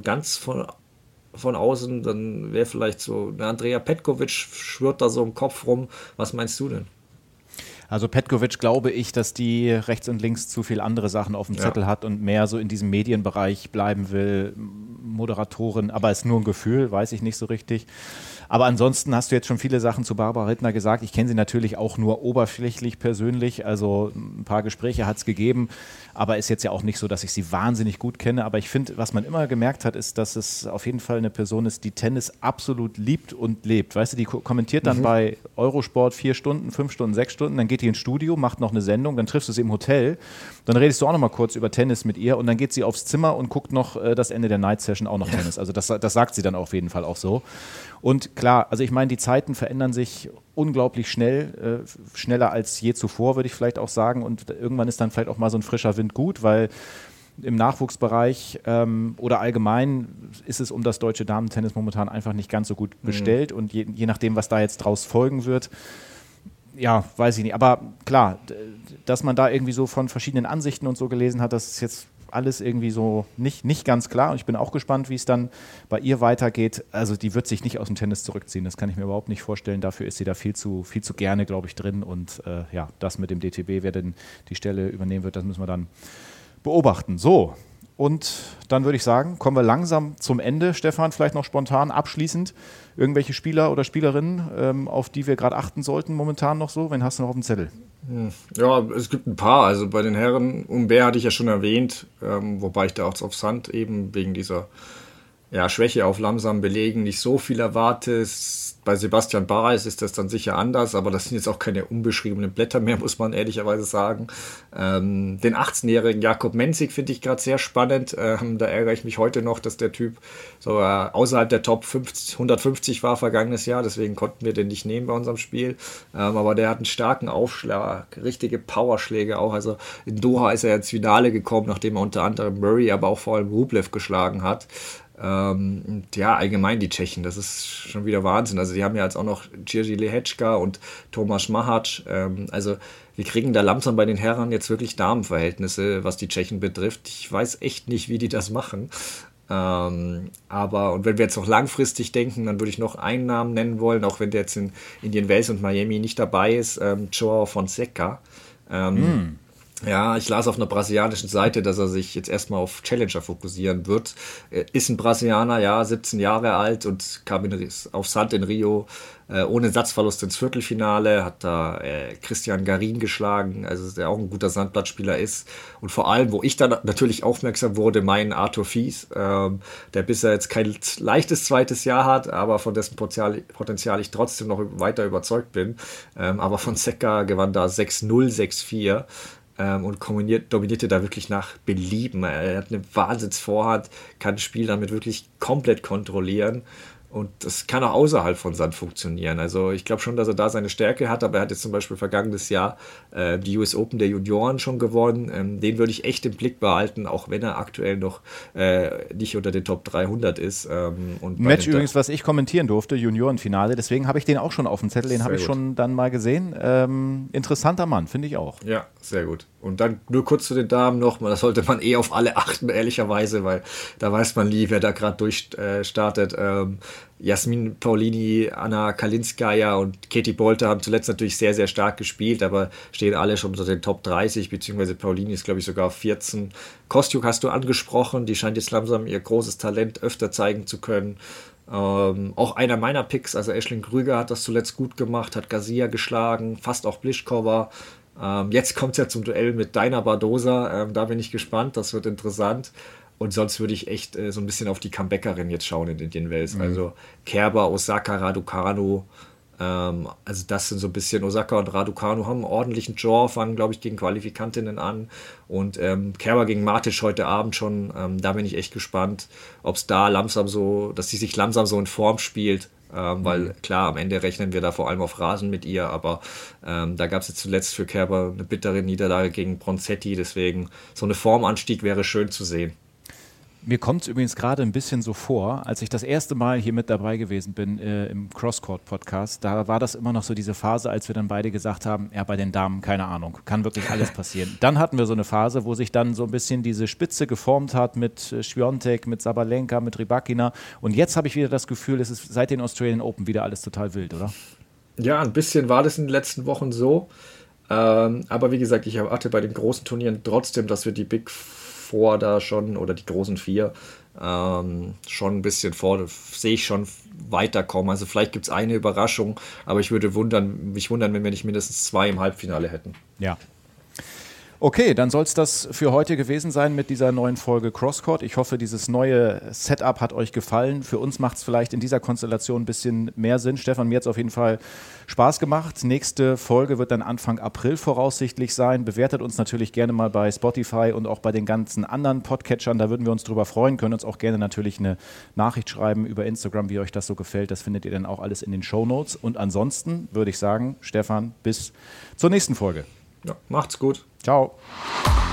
von außen. Dann wäre vielleicht so eine Andrea Petkovic, schwirrt da so im Kopf rum. Was meinst du denn? Also Petkovic glaube ich, dass die rechts und links zu viel andere Sachen auf dem Zettel hat und mehr so in diesem Medienbereich bleiben will. Moderatorin, aber ist nur ein Gefühl, weiß ich nicht so richtig. Aber ansonsten hast du jetzt schon viele Sachen zu Barbara Rittner gesagt. Ich kenne sie natürlich auch nur oberflächlich persönlich, also ein paar Gespräche hat es gegeben, aber ist jetzt ja auch nicht so, dass ich sie wahnsinnig gut kenne. Aber ich finde, was man immer gemerkt hat, ist, dass es auf jeden Fall eine Person ist, die Tennis absolut liebt und lebt. Weißt du, die kommentiert dann bei Eurosport 4 Stunden, 5 Stunden, 6 Stunden, dann geht die ins Studio, macht noch eine Sendung, dann triffst du sie im Hotel, dann redest du auch noch mal kurz über Tennis mit ihr und dann geht sie aufs Zimmer und guckt noch das Ende der Night Session auch noch Tennis. Also das sagt sie dann auf jeden Fall auch so. Und klar, also ich meine, die Zeiten verändern sich unglaublich schnell, schneller als je zuvor, würde ich vielleicht auch sagen. Und irgendwann ist dann vielleicht auch mal so ein frischer Wind gut, weil im Nachwuchsbereich oder allgemein ist es um das deutsche Damentennis momentan einfach nicht ganz so gut bestellt. Und je nachdem, was da jetzt draus folgen wird, ja, weiß ich nicht. Aber klar, dass man da irgendwie so von verschiedenen Ansichten und so gelesen hat, das ist jetzt alles irgendwie so nicht ganz klar. Und ich bin auch gespannt, wie es dann bei ihr weitergeht. Also die wird sich nicht aus dem Tennis zurückziehen. Das kann ich mir überhaupt nicht vorstellen. Dafür ist sie da viel zu gerne, glaube ich, drin. Und ja, das mit dem DTB, wer denn die Stelle übernehmen wird, das müssen wir dann beobachten. So, und dann würde ich sagen, kommen wir langsam zum Ende. Stefan, vielleicht noch spontan abschließend irgendwelche Spieler oder Spielerinnen, auf die wir gerade achten sollten momentan noch so? Wen hast du noch auf dem Zettel? Ja, es gibt ein paar. Also bei den Herren, Humbert hatte ich ja schon erwähnt, wobei ich da auch auf Sand eben wegen dieser Schwäche auf langsamen Belegen nicht so viel erwarte. Bei Sebastian Bareis ist das dann sicher anders, aber das sind jetzt auch keine unbeschriebenen Blätter mehr, muss man ehrlicherweise sagen. Den 18-jährigen Jakob Menzig finde ich gerade sehr spannend. Da ärgere ich mich heute noch, dass der Typ so außerhalb der Top 150 war vergangenes Jahr, deswegen konnten wir den nicht nehmen bei unserem Spiel. Aber der hat einen starken Aufschlag, richtige Powerschläge auch. Also in Doha ist er ins Finale gekommen, nachdem er unter anderem Murray, aber auch vor allem Rublev geschlagen hat. Ja, allgemein die Tschechen, das ist schon wieder Wahnsinn. Also die haben ja jetzt auch noch Jiří Lehečka und Tomáš Mahač. Also wir kriegen da langsam bei den Herren jetzt wirklich Damenverhältnisse, was die Tschechen betrifft. Ich weiß echt nicht, wie die das machen. Aber, und wenn wir jetzt noch langfristig denken, dann würde ich noch einen Namen nennen wollen, auch wenn der jetzt in Indian Wells und Miami nicht dabei ist, João Fonseca. Ja, ich las auf einer brasilianischen Seite, dass er sich jetzt erstmal auf Challenger fokussieren wird. Ist ein Brasilianer, ja, 17 Jahre alt und kam auf Sand in Rio ohne Satzverlust ins Viertelfinale, hat da Christian Garin geschlagen, also der auch ein guter Sandplatzspieler ist. Und vor allem, wo ich dann natürlich aufmerksam wurde, mein Arthur Fies, der bisher jetzt kein leichtes zweites Jahr hat, aber von dessen Potenzial ich trotzdem noch weiter überzeugt bin. Aber Fonseca gewann da 6-0, 6-4. Und dominierte da wirklich nach Belieben. Er hat eine Wahnsinnsvorhand, kann das Spiel damit wirklich komplett kontrollieren. Und das kann auch außerhalb von Sand funktionieren. Also ich glaube schon, dass er da seine Stärke hat, aber er hat jetzt zum Beispiel vergangenes Jahr die US Open der Junioren schon gewonnen. Den würde ich echt im Blick behalten, auch wenn er aktuell noch nicht unter den Top 300 ist. Und Match übrigens, was ich kommentieren durfte, Juniorenfinale, deswegen habe ich den auch schon auf dem Zettel, den habe ich schon dann mal gesehen. Interessanter Mann, finde ich auch. Ja, sehr gut. Und dann nur kurz zu den Damen noch, da sollte man auf alle achten, ehrlicherweise, weil da weiß man nie, wer da gerade durchstartet. Jasmin Paolini, Anna Kalinskaya und Katie Boulter haben zuletzt natürlich sehr, sehr stark gespielt, aber stehen alle schon unter den Top 30, beziehungsweise Paolini ist, glaube ich, sogar auf 14. Kostyuk hast du angesprochen, die scheint jetzt langsam ihr großes Talent öfter zeigen zu können. Auch einer meiner Picks, also Aisling Krüger hat das zuletzt gut gemacht, hat Garcia geschlagen, fast auch Pliskova. Jetzt kommt es ja zum Duell mit Dina Badosa, da bin ich gespannt, das wird interessant. Und sonst würde ich echt so ein bisschen auf die Comebackerin jetzt schauen in Indian Wells. Also Kerber, Osaka, Raducanu. Also das sind so ein bisschen, Osaka und Raducanu haben einen ordentlichen Draw, fangen, glaube ich, gegen Qualifikantinnen an. Und Kerber gegen Matic heute Abend schon, da bin ich echt gespannt, ob es da langsam so, dass sie sich langsam so in Form spielt. Weil klar, am Ende rechnen wir da vor allem auf Rasen mit ihr, aber da gab es jetzt zuletzt für Kerber eine bittere Niederlage gegen Bronzetti, deswegen so eine Formanstieg wäre schön zu sehen. Mir kommt es übrigens gerade ein bisschen so vor, als ich das erste Mal hier mit dabei gewesen bin im Crosscourt-Podcast, da war das immer noch so diese Phase, als wir dann beide gesagt haben, ja, bei den Damen, keine Ahnung, kann wirklich alles passieren. Dann hatten wir so eine Phase, wo sich dann so ein bisschen diese Spitze geformt hat mit Świątek, mit Sabalenka, mit Rybakina und jetzt habe ich wieder das Gefühl, es ist seit den Australian Open wieder alles total wild, oder? Ja, ein bisschen war das in den letzten Wochen so, aber wie gesagt, ich erwarte bei den großen Turnieren trotzdem, dass wir die Big Four da schon, oder die großen 4, schon ein bisschen vor, sehe ich schon weiterkommen. Also vielleicht gibt es eine Überraschung, aber ich würde mich wundern, wenn wir nicht mindestens 2 im Halbfinale hätten. Ja. Okay, dann soll es das für heute gewesen sein mit dieser neuen Folge Crosscourt. Ich hoffe, dieses neue Setup hat euch gefallen. Für uns macht es vielleicht in dieser Konstellation ein bisschen mehr Sinn. Stefan, mir hat es auf jeden Fall Spaß gemacht. Nächste Folge wird dann Anfang April voraussichtlich sein. Bewertet uns natürlich gerne mal bei Spotify und auch bei den ganzen anderen Podcatchern. Da würden wir uns drüber freuen. Können uns auch gerne natürlich eine Nachricht schreiben über Instagram, wie euch das so gefällt. Das findet ihr dann auch alles in den Shownotes. Und ansonsten würde ich sagen, Stefan, bis zur nächsten Folge. Ja, macht's gut. Ciao.